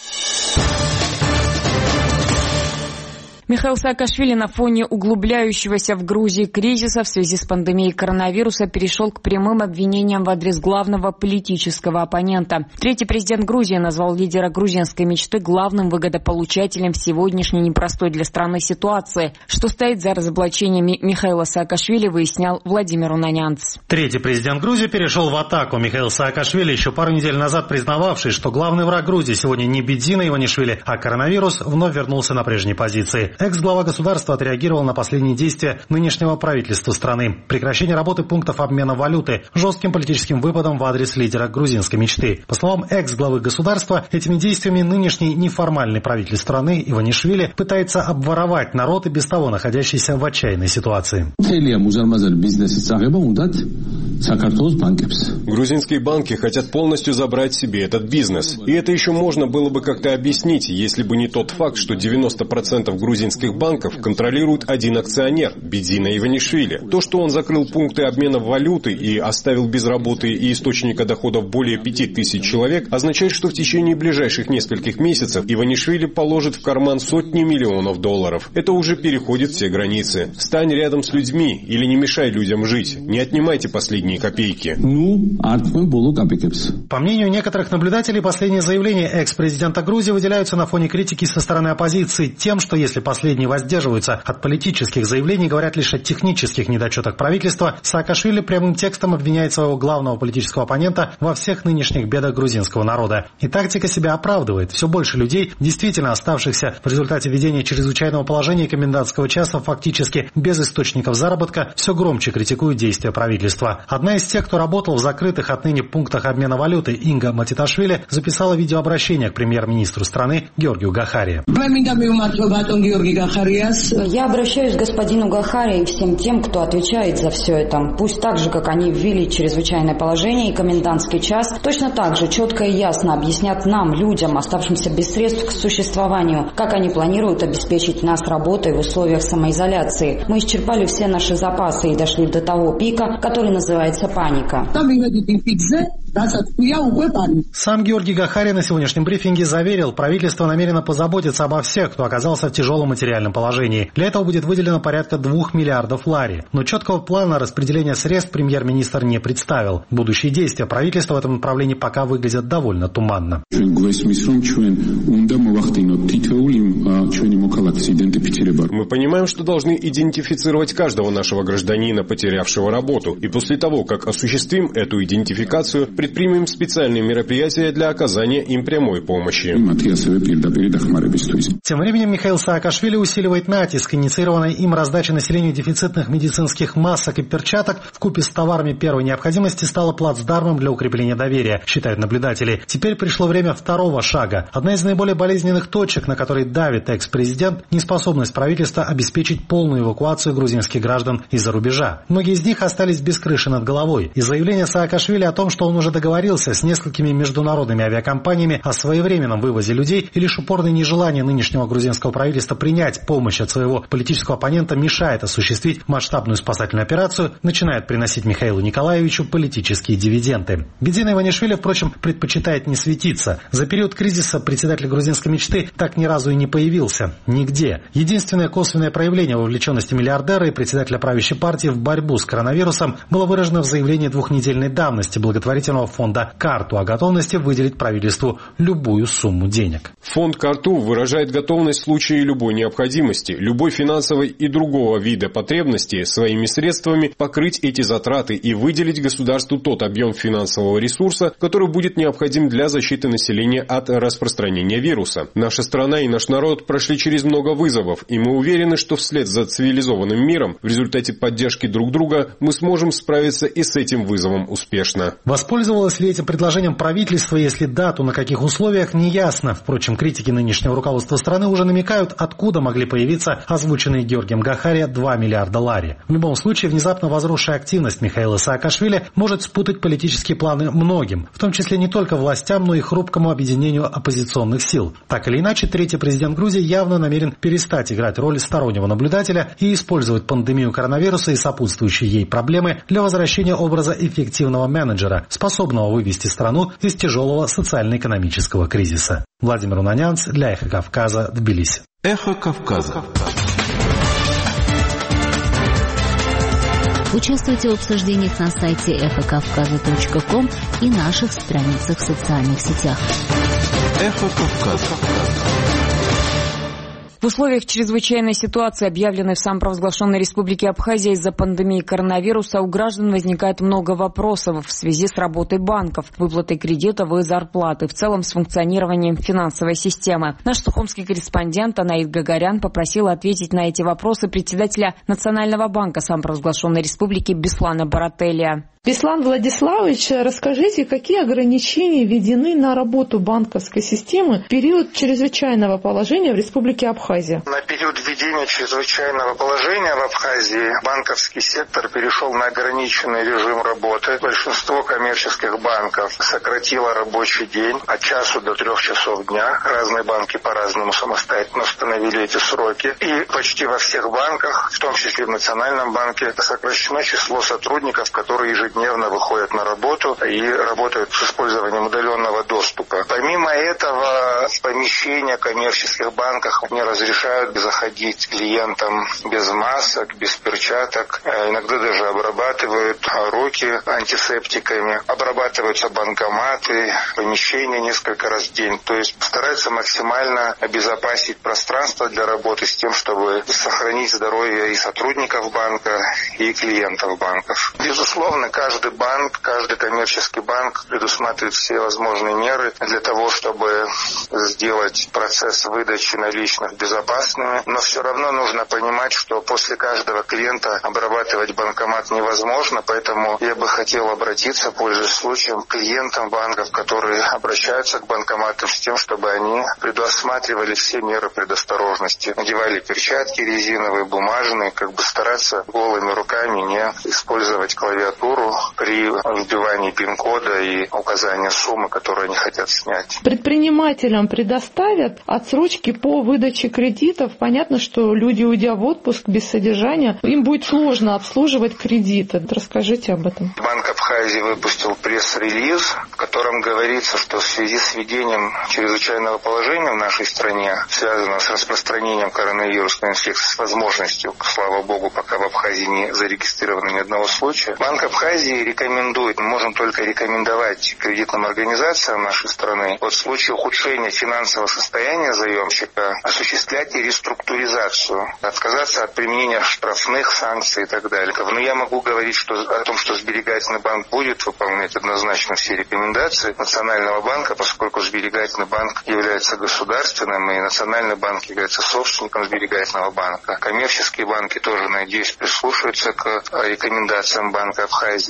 Михаил Саакашвили на фоне углубляющегося в Грузии кризиса в связи с пандемией коронавируса перешел к прямым обвинениям в адрес главного политического оппонента. Третий президент Грузии назвал лидера грузинской мечты главным выгодополучателем в сегодняшней непростой для страны ситуации. Что стоит за разоблачениями Михаила Саакашвили, выяснял Владимир Унанянц. Третий президент Грузии перешел в атаку. Михаил Саакашвили, еще пару недель назад признававший, что главный враг Грузии сегодня не Бедзина Иванишвили, а коронавирус, вновь вернулся на прежние позиции. Экс-глава государства отреагировал на последние действия нынешнего правительства страны. Прекращение работы пунктов обмена валюты жестким политическим выпадом в адрес лидера грузинской мечты. По словам экс-главы государства, этими действиями нынешний неформальный правитель страны Иванишвили пытается обворовать народ и без того находящийся в отчаянной ситуации. Грузинские банки хотят полностью забрать себе этот бизнес. И это еще можно было бы как-то объяснить, если бы не тот факт, что 90% грузинских банков контролирует один акционер – Бедзина Иванишвили. То, что он закрыл пункты обмена валюты и оставил без работы и источника доходов более 5000 человек, означает, что в течение ближайших нескольких месяцев Иванишвили положит в карман сотни миллионов долларов. Это уже переходит все границы. Стань рядом с людьми или не мешай людям жить. Не отнимайте последние копейки. По мнению некоторых наблюдателей, последние заявления экс-президента Грузии выделяются на фоне критики со стороны оппозиции тем, что если последние воздерживаются от политических заявлений, говорят лишь о технических недочетах правительства, Саакашвили прямым текстом обвиняет своего главного политического оппонента во всех нынешних бедах грузинского народа. И тактика себя оправдывает. Все больше людей, действительно оставшихся в результате введения чрезвычайного положения и комендантского часа фактически без источников заработка, все громче критикуют действия правительства. Одна из тех, кто работал в закрытых отныне пунктах обмена валюты, Инга Матиташвили, записала видеообращение к премьер-министру страны Георгию Гахари. Я обращаюсь к господину Гахари и всем тем, кто отвечает за все это. Пусть так же, как они ввели чрезвычайное положение и комендантский час, точно так же четко и ясно объяснят нам, людям, оставшимся без средств к существованию, как они планируют обеспечить нас работой в условиях самоизоляции. Мы исчерпали все наши запасы и дошли до того пика, который называется паника. Сам Георгий Гахари на сегодняшнем брифинге заверил, правительство намерено позаботиться обо всех, кто оказался в тяжелом материальном положении. Для этого будет выделено порядка 2 миллиардов лари. Но четкого плана распределения средств премьер-министр не представил. Будущие действия правительства в этом направлении пока выглядят довольно туманно. Мы понимаем, что должны идентифицировать каждого нашего гражданина, потерявшего работу. И после того, как осуществим эту идентификацию, предпримем специальные мероприятия для оказания им прямой помощи. Тем временем Михаил Саакашвили усиливает натиск, инициированной им раздача населению дефицитных медицинских масок и перчаток вкупе с товарами первой необходимости стала плацдармом для укрепления доверия, считают наблюдатели. Теперь пришло время второго шага. Одна из наиболее болезненных точек, на которые давит экс-президент, лет неспособность правительства обеспечить полную эвакуацию грузинских граждан из-за рубежа. Многие из них остались без крыши над головой. И заявление Саакашвили о том, что он уже договорился с несколькими международными авиакомпаниями о своевременном вывозе людей, и лишь упорное нежелание нынешнего грузинского правительства принять помощь от своего политического оппонента мешает осуществить масштабную спасательную операцию, начинает приносить Михаилу Николаевичу политические дивиденды. Бедзина Иванишвили, впрочем, предпочитает не светиться. За период кризиса председатель грузинской мечты так ни разу и не появился. Нигде. Единственное косвенное проявление вовлеченности миллиардера и председателя правящей партии в борьбу с коронавирусом было выражено в заявлении двухнедельной давности благотворительного фонда «Карту» о готовности выделить правительству любую сумму денег. Фонд «Карту» выражает готовность в случае любой необходимости, любой финансовой и другого вида потребности своими средствами покрыть эти затраты и выделить государству тот объем финансового ресурса, который будет необходим для защиты населения от распространения вируса. Наша страна и наш народ прошли через много вызовов, и мы уверены, что вслед за цивилизованным миром в результате поддержки друг друга мы сможем справиться и с этим вызовом успешно. Воспользовалось ли этим предложением правительство, если да, то на каких условиях, не ясно. Впрочем, критики нынешнего руководства страны уже намекают, откуда могли появиться озвученные Георгием Гахари 2 миллиарда лари. В любом случае, внезапно возросшая активность Михаила Саакашвили может спутать политические планы многим, в том числе не только властям, но и хрупкому объединению оппозиционных сил. Так или иначе, третий президент Грузии явно намерен перестать играть роль стороннего наблюдателя и использовать пандемию коронавируса и сопутствующие ей проблемы для возвращения образа эффективного менеджера, способного вывести страну из тяжелого социально-экономического кризиса. Владимир Унанянц для «Эхо Кавказа», Тбилиси. «Эхо Кавказа». Участвуйте в обсуждениях на сайте эхокавказа.ком и наших страницах в социальных сетях. «Эхо Кавказа». В условиях чрезвычайной ситуации, объявленной в самопровозглашенной Республике Абхазия из-за пандемии коронавируса, у граждан возникает много вопросов в связи с работой банков, выплатой кредитов и зарплаты, в целом с функционированием финансовой системы. Наш сухумский корреспондент Анаид Гагарян попросила ответить на эти вопросы председателя Национального банка самопровозглашенной Республики Беслана Барателия. Беслан Владиславович, расскажите, какие ограничения введены на работу банковской системы в период чрезвычайного положения в Республике Абхазия? На период введения чрезвычайного положения в Абхазии банковский сектор перешел на ограниченный режим работы. Большинство коммерческих банков сократило рабочий день от часу до 3 часов дня. Разные банки по-разному самостоятельно установили эти сроки. И почти во всех банках, в том числе в Национальном банке, сокращено число сотрудников, которые ежедневно выходят на работу и работают с использованием удаленного доступа. Помимо этого, в помещения коммерческих банков не разрешают заходить клиентам без масок, без перчаток. Иногда даже обрабатывают руки антисептиками. Обрабатываются банкоматы, помещения несколько раз в день. То есть стараются максимально обезопасить пространство для работы с тем, чтобы сохранить здоровье и сотрудников банка, и клиентов банков. Безусловно, каждый банк, каждый коммерческий банк предусматривает все возможные меры для того, чтобы сделать процесс выдачи наличных безопасными. Но все равно нужно понимать, что после каждого клиента обрабатывать банкомат невозможно, поэтому я бы хотел обратиться, пользуясь случаем, к клиентам банков, которые обращаются к банкоматам с тем, чтобы они предусматривали все меры предосторожности. Надевали перчатки резиновые, бумажные, стараться голыми руками не использовать клавиатуру при вбивании пин-кода и указания суммы, которую они хотят снять. Предпринимателям предоставят отсрочки по выдаче кредитов. Понятно, что люди, уйдя в отпуск без содержания, им будет сложно обслуживать кредиты. Расскажите об этом. Банк Абхазии выпустил пресс-релиз, в котором говорится, что в связи с введением чрезвычайного положения в нашей стране, связанного с распространением коронавирусной инфекции, с возможностью, слава богу, пока в Абхазии не зарегистрировано ни одного случая, Банк Абхазии рекомендует, мы можем только рекомендовать кредитным организациям нашей страны в случае ухудшения финансового состояния заемщика осуществлять реструктуризацию, отказаться от применения штрафных санкций и так далее. Но я могу говорить о том, что сберегательный банк будет выполнять однозначно все рекомендации Национального банка, поскольку сберегательный банк является государственным, и Национальный банк является собственником сберегательного банка. Коммерческие банки тоже, надеюсь, прислушаются к рекомендациям Банка Абхазии.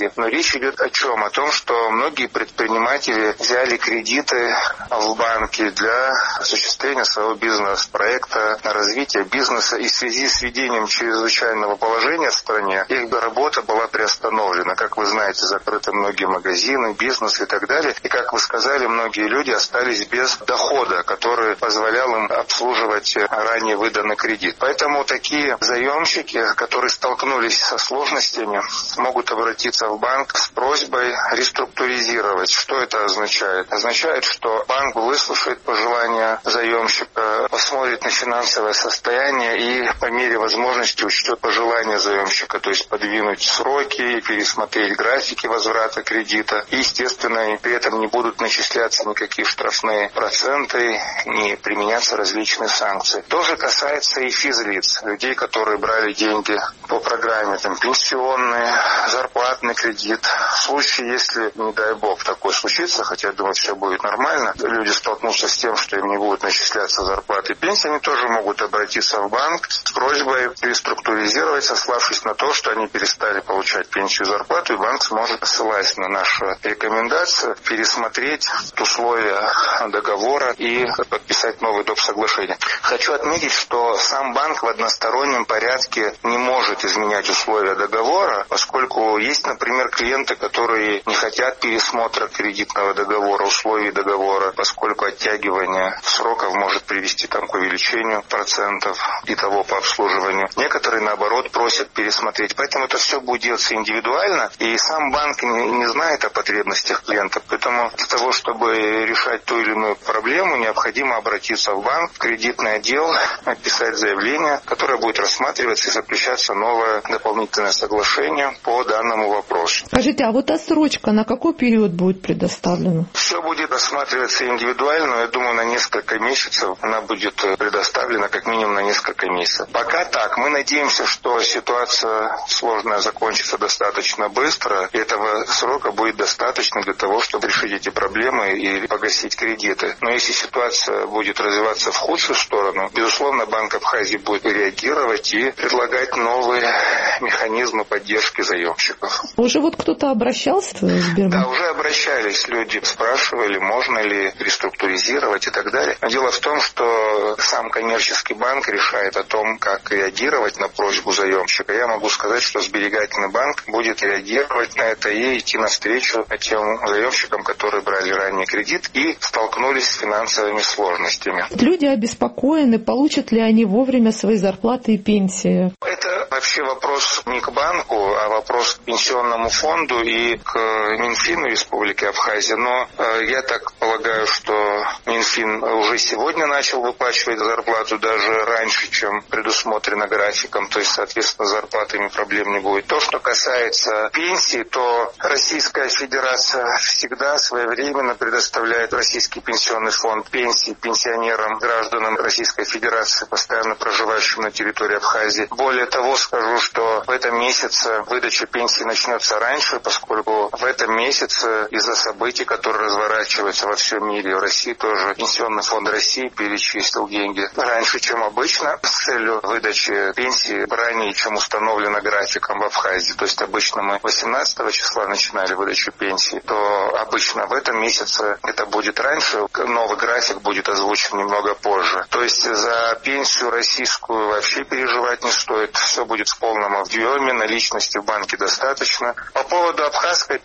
риски. Но речь идет о чем? О том, что многие предприниматели взяли кредиты в банке для осуществления своего бизнес-проекта, на развитие бизнеса, и в связи с введением чрезвычайного положения в стране их работа была приостановлена. Как вы знаете, закрыты многие магазины, бизнес и так далее. И, как вы сказали, многие люди остались без дохода, который позволял им обслуживать ранее выданный кредит. Поэтому такие заемщики, которые столкнулись со сложностями, могут обратиться в банк с просьбой реструктуризировать. Что это означает? Означает, что банк выслушает пожелания заемщика, посмотрит на финансовое состояние и по мере возможности учтет пожелания заемщика, то есть подвинуть сроки, пересмотреть графики возврата кредита. И, естественно, при этом не будут начисляться никакие штрафные проценты, не применяться различные санкции. Тоже касается и физлиц, людей, которые брали деньги по программе пенсионные, зарплатный кредит. В случае, если, не дай бог, такое случится, хотя я думаю, все будет нормально, люди столкнутся с тем, что им не будут начисляться зарплаты и пенсии, они тоже могут обратиться в банк с просьбой реструктуризировать, сославшись на то, что они перестали получать пенсию и зарплату, и банк сможет, ссылаясь на нашу рекомендацию, пересмотреть условия договора и подписать новый доп. Соглашение. Хочу отметить, что сам банк в одностороннем порядке не может изменять условия договора, поскольку есть, например, клиенты, которые не хотят пересмотра кредитного договора, условий договора, поскольку оттягивание сроков может привести к увеличению процентов и того по обслуживанию. Некоторые, наоборот, просят пересмотреть. Поэтому это все будет делаться индивидуально, и сам банк не знает о потребностях клиентов. Поэтому для того, чтобы решать ту или иную проблему, необходимо обратиться в банк, в кредитный отдел, написать заявление, которое будет рассматриваться и заключаться новое дополнительное соглашение по данному вопросу. Скажите, а вот отсрочка на какой период будет предоставлена? Все будет рассматриваться индивидуально, я думаю, на несколько месяцев она будет предоставлена как минимум на несколько месяцев. Пока так. Мы надеемся, что ситуация сложная закончится достаточно быстро, и этого срока будет достаточно для того, чтобы решить эти проблемы и погасить кредиты. Но если ситуация будет развиваться в худшую сторону, безусловно, Банк Абхазии будет реагировать и предлагать новые механизмы поддержки заемщиков. Уже вот кто-то обращался в Сбербанк? Да, уже обращались люди, спрашивали, можно ли реструктуризировать и так далее. Но дело в том, что сам коммерческий банк решает о том, как реагировать на просьбу заемщика. Я могу сказать, что сберегательный банк будет реагировать на это и идти навстречу тем заемщикам, которые брали ранее кредит и столкнулись с финансовыми сложностями. Люди обеспокоены, получат ли они вовремя свои зарплаты и пенсии? Это вообще вопрос не к банку, а вопрос к пенсионному фонду и к Минфину Республики Абхазия. Но я так полагаю, что Минфин уже сегодня начал выплачивать зарплату даже раньше, чем предусмотрено графиком, то есть, соответственно, с зарплатами проблем не будет. То, что касается пенсии, то Российская Федерация всегда своевременно предоставляет Российский пенсионный фонд пенсии пенсионерам, гражданам Российской Федерации, постоянно проживающим на территории Абхазии. Более того, скажу, что в этом месяце выдача пенсии начнется раньше, поскольку в этом месяце из-за событий, которые разворачиваются во всем мире, в России тоже Пенсионный фонд России перечислил деньги раньше, чем обычно, с целью выдачи пенсии ранее, чем установлено графиком в Абхазии. То есть обычно мы 18 числа начинали выдачу пенсии, то обычно в этом месяце это будет раньше, новый график будет озвучен немного позже. То есть за пенсию российскую вообще переживать не стоит, все будет в полном объеме, наличности в банке достаточно. По поводу абхазской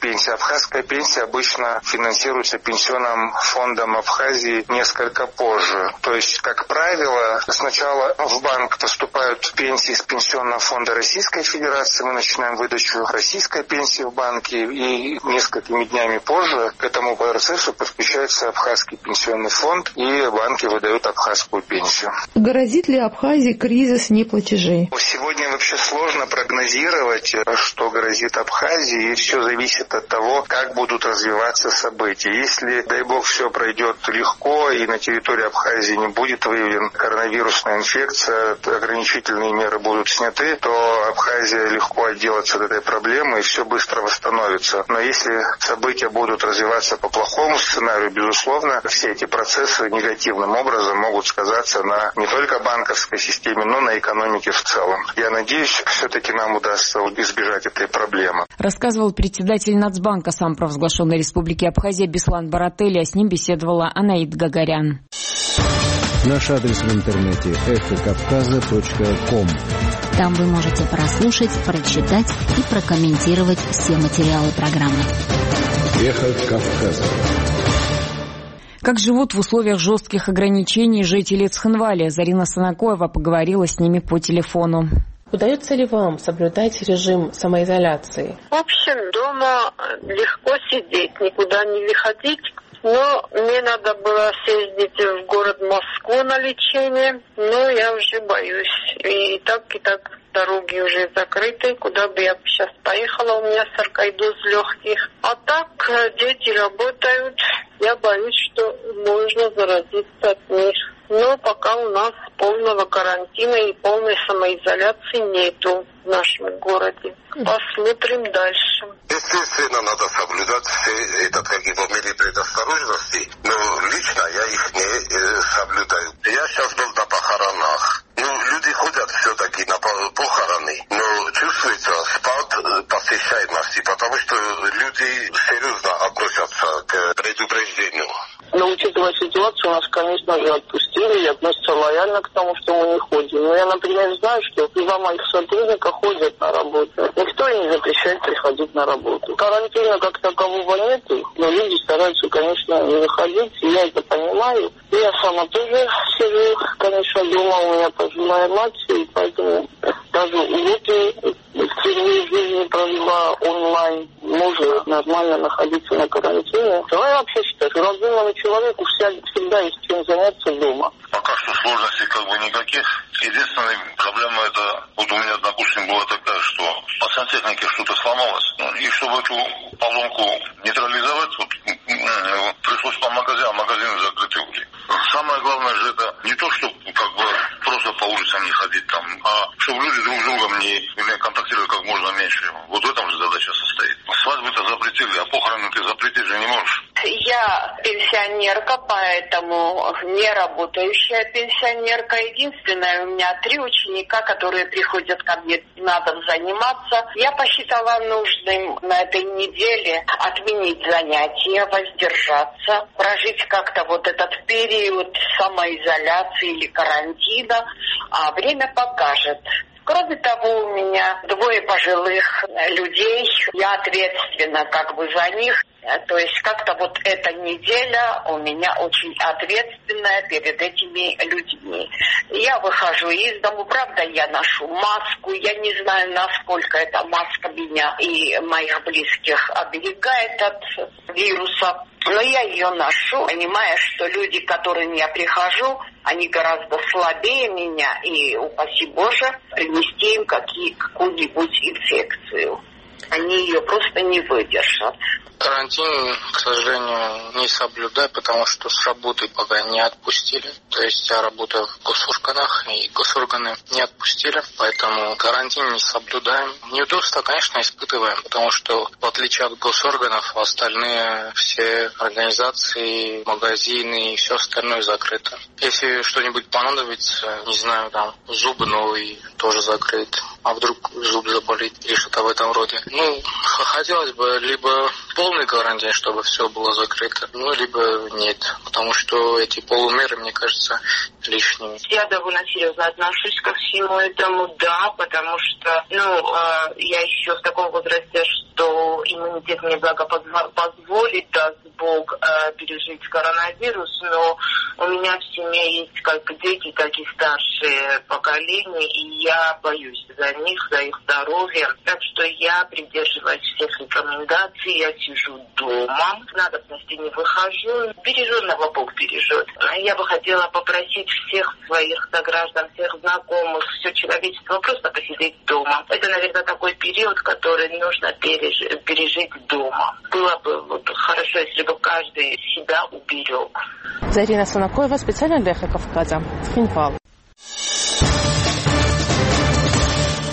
пенсия обычно финансируется Пенсионным фондом Абхазии несколько позже. То есть, как правило, сначала в банк поступают пенсии из Пенсионного фонда Российской Федерации, мы начинаем выдачу российской пенсии в банке, и несколькими днями позже к этому процессу подключается Абхазский пенсионный фонд, и банки выдают абхазскую пенсию. Грозит ли Абхазии кризис неплатежей? Сегодня вообще сложно прогнозировать, что грозит Абхазии, и все зависит от того, как будут развиваться события. Если, дай бог, все пройдет легко, и на территории Абхазии не будет выявлена коронавирусная инфекция, ограничительные меры будут сняты, то Абхазия легко отделается от этой проблемы, и все быстро восстановится. Но если события будут развиваться по плохому сценарию, безусловно, все эти процессы негативным образом могут сказаться на не только банковской системе, но и на экономике в целом. Я Надеюсь, все-таки нам удастся избежать этой проблемы. Рассказывал председатель Нацбанка самопровозглашенной Республики Абхазия Беслан Баратели, а с ним беседовала Анаит Гагарян. Наш адрес в интернете эхокавказа.ком. Там вы можете прослушать, прочитать и прокомментировать все материалы программы. Эхо Кавказа. Как живут в условиях жестких ограничений жители Цхинвали? Зарина Санакоева поговорила с ними по телефону. Удается ли вам соблюдать режим самоизоляции? В общем, дома легко сидеть, никуда не выходить. Но мне надо было съездить в город Москву на лечение, но я уже боюсь. И так дороги уже закрыты. Куда бы я сейчас поехала, у меня саркоидоз легких. А так дети работают. Я боюсь, что можно заразиться от них. Но пока у нас полного карантина и полной самоизоляции нету в нашем городе. Посмотрим дальше. Естественно, надо соблюдать все какие-то меры предосторожности, но лично я их не соблюдаю. Я сейчас был на похоронах. Люди ходят все-таки на похороны, но чувствуется спад посещаемости, потому что люди серьезно относятся к предупреждению. Но учитывая ситуацию, нас, конечно же, отпустили и относятся лояльно к тому, что мы не ходим. Но я, например, знаю, что два моих сотрудника ходят на работу. Никто им не запрещает приходить на работу. Карантина как такового нету, но люди стараются, конечно, не выходить. Я это понимаю. Я сама тоже сижу, конечно, дома, у меня пожилая мать, и поэтому даже уроки впервые в жизни провела онлайн. Можно нормально находиться на карантине. Но я вообще считаю, что разумному человеку всегда есть чем заняться дома. Пока что сложностей никаких. Единственная проблема это, вот у меня, допустим, была такая, что по сантехнике что-то сломалось. И чтобы эту поломку нейтрализовать, пришлось по магазинам, магазины закрыты были. Самое главное же это не то, чтобы просто по улицам не ходить там, а чтобы люди друг с другом не контактировали как можно меньше. Вот в этом же задача состоит. Свадьбу-то запретили, а похороны ты запретить же не можешь. Я пенсионерка, поэтому не работающая пенсионерка. Единственное, у меня 3 ученика, которые приходят ко мне на дом заниматься. Я посчитала нужным на этой неделе отменить занятия, воздержаться, прожить как-то вот этот период самоизоляции или карантина, а время покажет. Кроме того, у меня 2 пожилых людей, я ответственна за них. То есть как-то вот эта неделя у меня очень ответственная перед этими людьми. Я выхожу из дому, правда, я ношу маску. Я не знаю, насколько эта маска меня и моих близких оберегает от вируса. Но я ее ношу, понимая, что люди, к которым я прихожу, они гораздо слабее меня, и, упаси Боже, принести им какую-нибудь инфекцию. Они ее просто не выдержат. Карантин, к сожалению, не соблюдаю, потому что с работы пока не отпустили. То есть я работаю в госорганах, и госорганы не отпустили, поэтому карантин не соблюдаем. Неудобства, конечно, испытываем, потому что, в отличие от госорганов, остальные все организации, магазины и все остальное закрыто. Если что-нибудь понадобится, не знаю, зубы новые тоже закрыт, а вдруг зуб заболит или что-то в этом роде. Хотелось бы либо полный карантин, чтобы все было закрыто, либо нет, потому что эти полумеры, мне кажется, лишними. Я довольно серьезно отношусь ко всему этому, да, потому что, я еще в таком возрасте, что иммунитет мне позволит, даст Бог, пережить коронавирус, но у меня в семье есть как дети, так и старшие поколения, и я боюсь за них, за их здоровье, так что я придерживаюсь всех рекомендаций, я сижу дома, с надобности не выхожу, береженного Бог бережет. Я бы хотела попросить всех своих сограждан, всех знакомых, все человечество просто посидеть дома. Это, наверное, такой период, который нужно пережить дома. Было бы хорошо, если бы каждый себя уберег. Зарина Санакоева, специально для Эхо Кавказа, Цхинвал.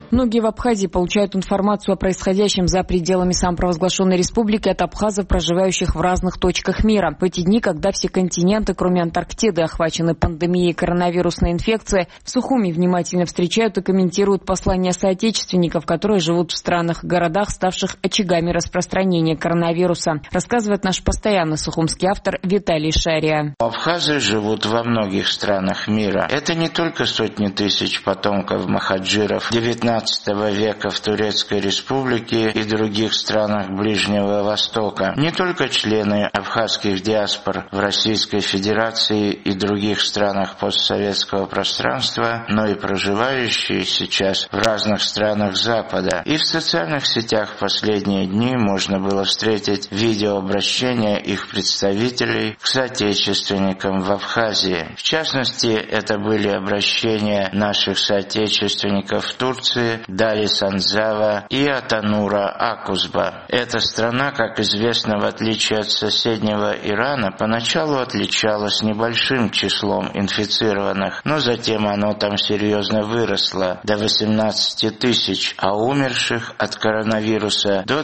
Многие в Абхазии получают информацию о происходящем за пределами самопровозглашенной республики от абхазов, проживающих в разных точках мира. В эти дни, когда все континенты, кроме Антарктиды, охвачены пандемией коронавирусной инфекции, в Сухуми внимательно встречают и комментируют послания соотечественников, которые живут в странах-городах, ставших очагами распространения коронавируса, рассказывает наш постоянный сухумский автор Виталий Шария. Абхазы живут во многих странах мира. Это не только сотни тысяч потомков махаджиров 19 века в Турецкой республике и других странах Ближнего Востока, не только члены абхазских диаспор в Российской Федерации и других странах постсоветского пространства, но и проживающие сейчас в разных странах Запада. И в социальных сетях в последние дни можно было встретить видеообращения их представителей к соотечественникам в Абхазии. В частности, это были обращения наших соотечественников в Турции, Дали Санзава и Атанура Акузба. Эта страна, как известно, в отличие от соседнего Ирана, поначалу отличалась небольшим числом инфицированных, но затем оно там серьезно выросло до 18 тысяч, а умерших от коронавируса до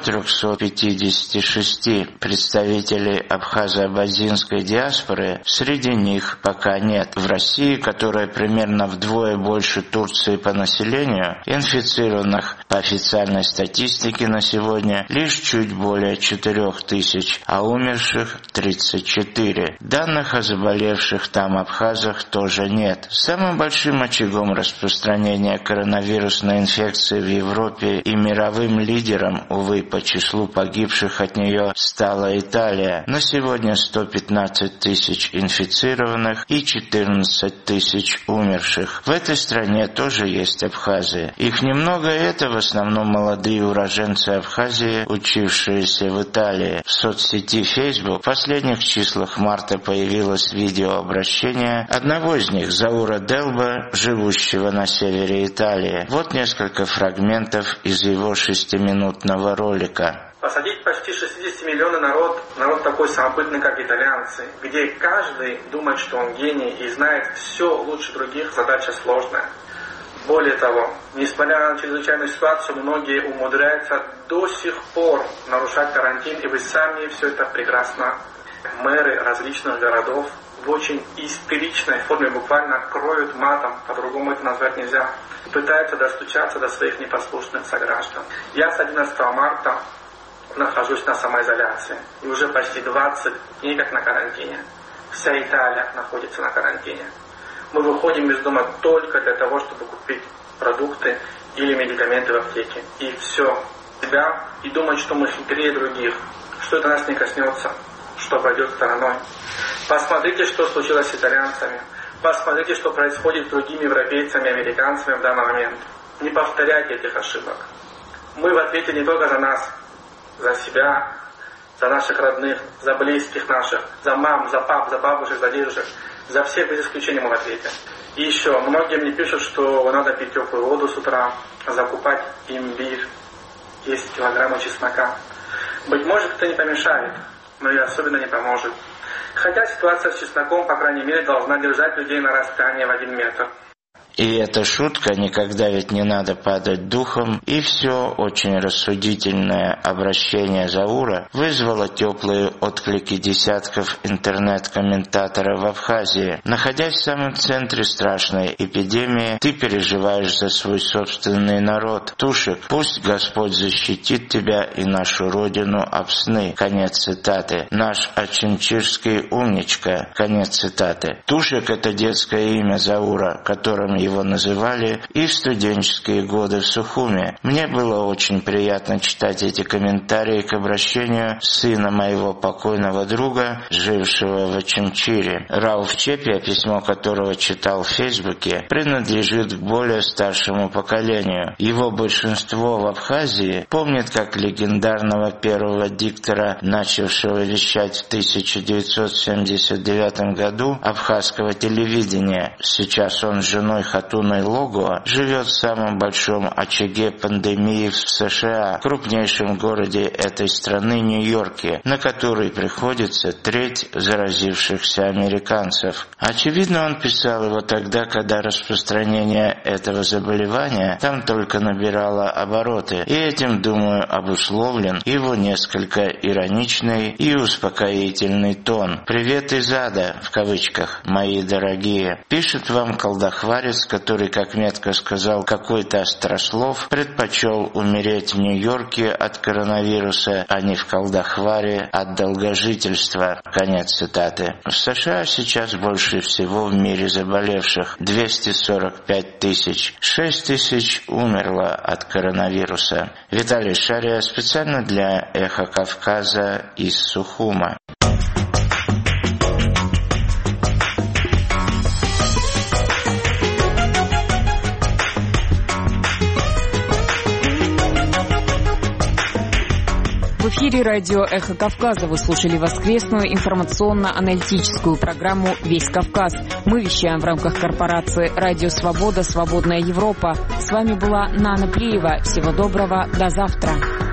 356. Представителей абхазо-абазинской диаспоры среди них пока нет. В России, которая примерно вдвое больше Турции по населению, инфицированных по официальной статистике на сегодня лишь чуть более 4 тысяч, а умерших 34. Данных о заболевших там абхазах тоже нет. Самым большим очагом распространения коронавирусной инфекции в Европе и мировым лидером, увы, по числу погибших от нее стала Италия. На сегодня 115 тысяч инфицированных и 14 тысяч умерших. В этой стране тоже есть абхазы. Их немного, это в основном молодые уроженцы Абхазии, учившиеся в Италии. В соцсети Facebook в последних числах марта появилось видеообращение одного из них, Заура Делба, живущего на севере Италии. Вот несколько фрагментов из его 6-минутного ролика. Посадить почти 60 миллионов народ такой самобытный, как итальянцы, где каждый думает, что он гений и знает все лучше других, задача сложная. Более того, несмотря на чрезвычайную ситуацию, многие умудряются до сих пор нарушать карантин, и вы сами все это прекрасно. Мэры различных городов в очень истеричной форме буквально кроют матом, по-другому это назвать нельзя, пытаются достучаться до своих непослушных сограждан. Я с 11 марта нахожусь на самоизоляции, и уже почти 20 дней как на карантине. Вся Италия находится на карантине. Мы выходим из дома только для того, чтобы купить продукты или медикаменты в аптеке. И все. Себя и думать, что мы хитрее других, что это нас не коснется, что пройдет стороной. Посмотрите, что случилось с итальянцами. Посмотрите, что происходит с другими европейцами и американцами в данный момент. Не повторяйте этих ошибок. Мы в ответе не только за нас, за себя, за наших родных, за близких наших, за мам, за пап, за бабушек, за дедушек. За всех без исключения мы в ответе. И еще, многие мне пишут, что надо пить теплую воду с утра, закупать имбирь, есть килограммы чеснока. Быть может, это не помешает, но и особенно не поможет. Хотя ситуация с чесноком, по крайней мере, должна держать людей на расстоянии в 1 метр. И эта шутка, никогда ведь не надо падать духом, и все очень рассудительное обращение Заура вызвало теплые отклики десятков интернет-комментаторов в Абхазии. Находясь в самом центре страшной эпидемии, ты переживаешь за свой собственный народ. Тушек, пусть Господь защитит тебя и нашу родину об сны. Конец цитаты. Наш очимчирский умничка. Конец цитаты. Тушек — это детское имя Заура, которым его называли и в студенческие годы в Сухуме. Мне было очень приятно читать эти комментарии к обращению сына моего покойного друга, жившего в Очимчире. Рауф Чепья, письмо которого читал в Фейсбуке, принадлежит к более старшему поколению. Его большинство в Абхазии помнит как легендарного первого диктора, начавшего вещать в 1979 году абхазского телевидения. Сейчас он с женой Хатуной Логуа живет в самом большом очаге пандемии в США, крупнейшем городе этой страны Нью-Йорке, на который приходится треть заразившихся американцев. Очевидно, он писал его тогда, когда распространение этого заболевания там только набирало обороты, и этим, думаю, обусловлен его несколько ироничный и успокоительный тон. «Привет из ада», в кавычках, мои дорогие. Пишет вам колдохварец, который, как метко сказал какой-то острослов, предпочел умереть в Нью-Йорке от коронавируса, а не в Колдохваре от долгожительства. Конец цитаты. В США сейчас больше всего в мире заболевших — 245 тысяч. 6 тысяч умерло от коронавируса. Виталий Шария специально для «Эхо Кавказа» из Сухума. В эфире радио «Эхо Кавказа» вы слушали воскресную информационно-аналитическую программу «Весь Кавказ». Мы вещаем в рамках корпорации «Радио Свобода. Свободная Европа». С вами была Нана Плиева. Всего доброго. До завтра.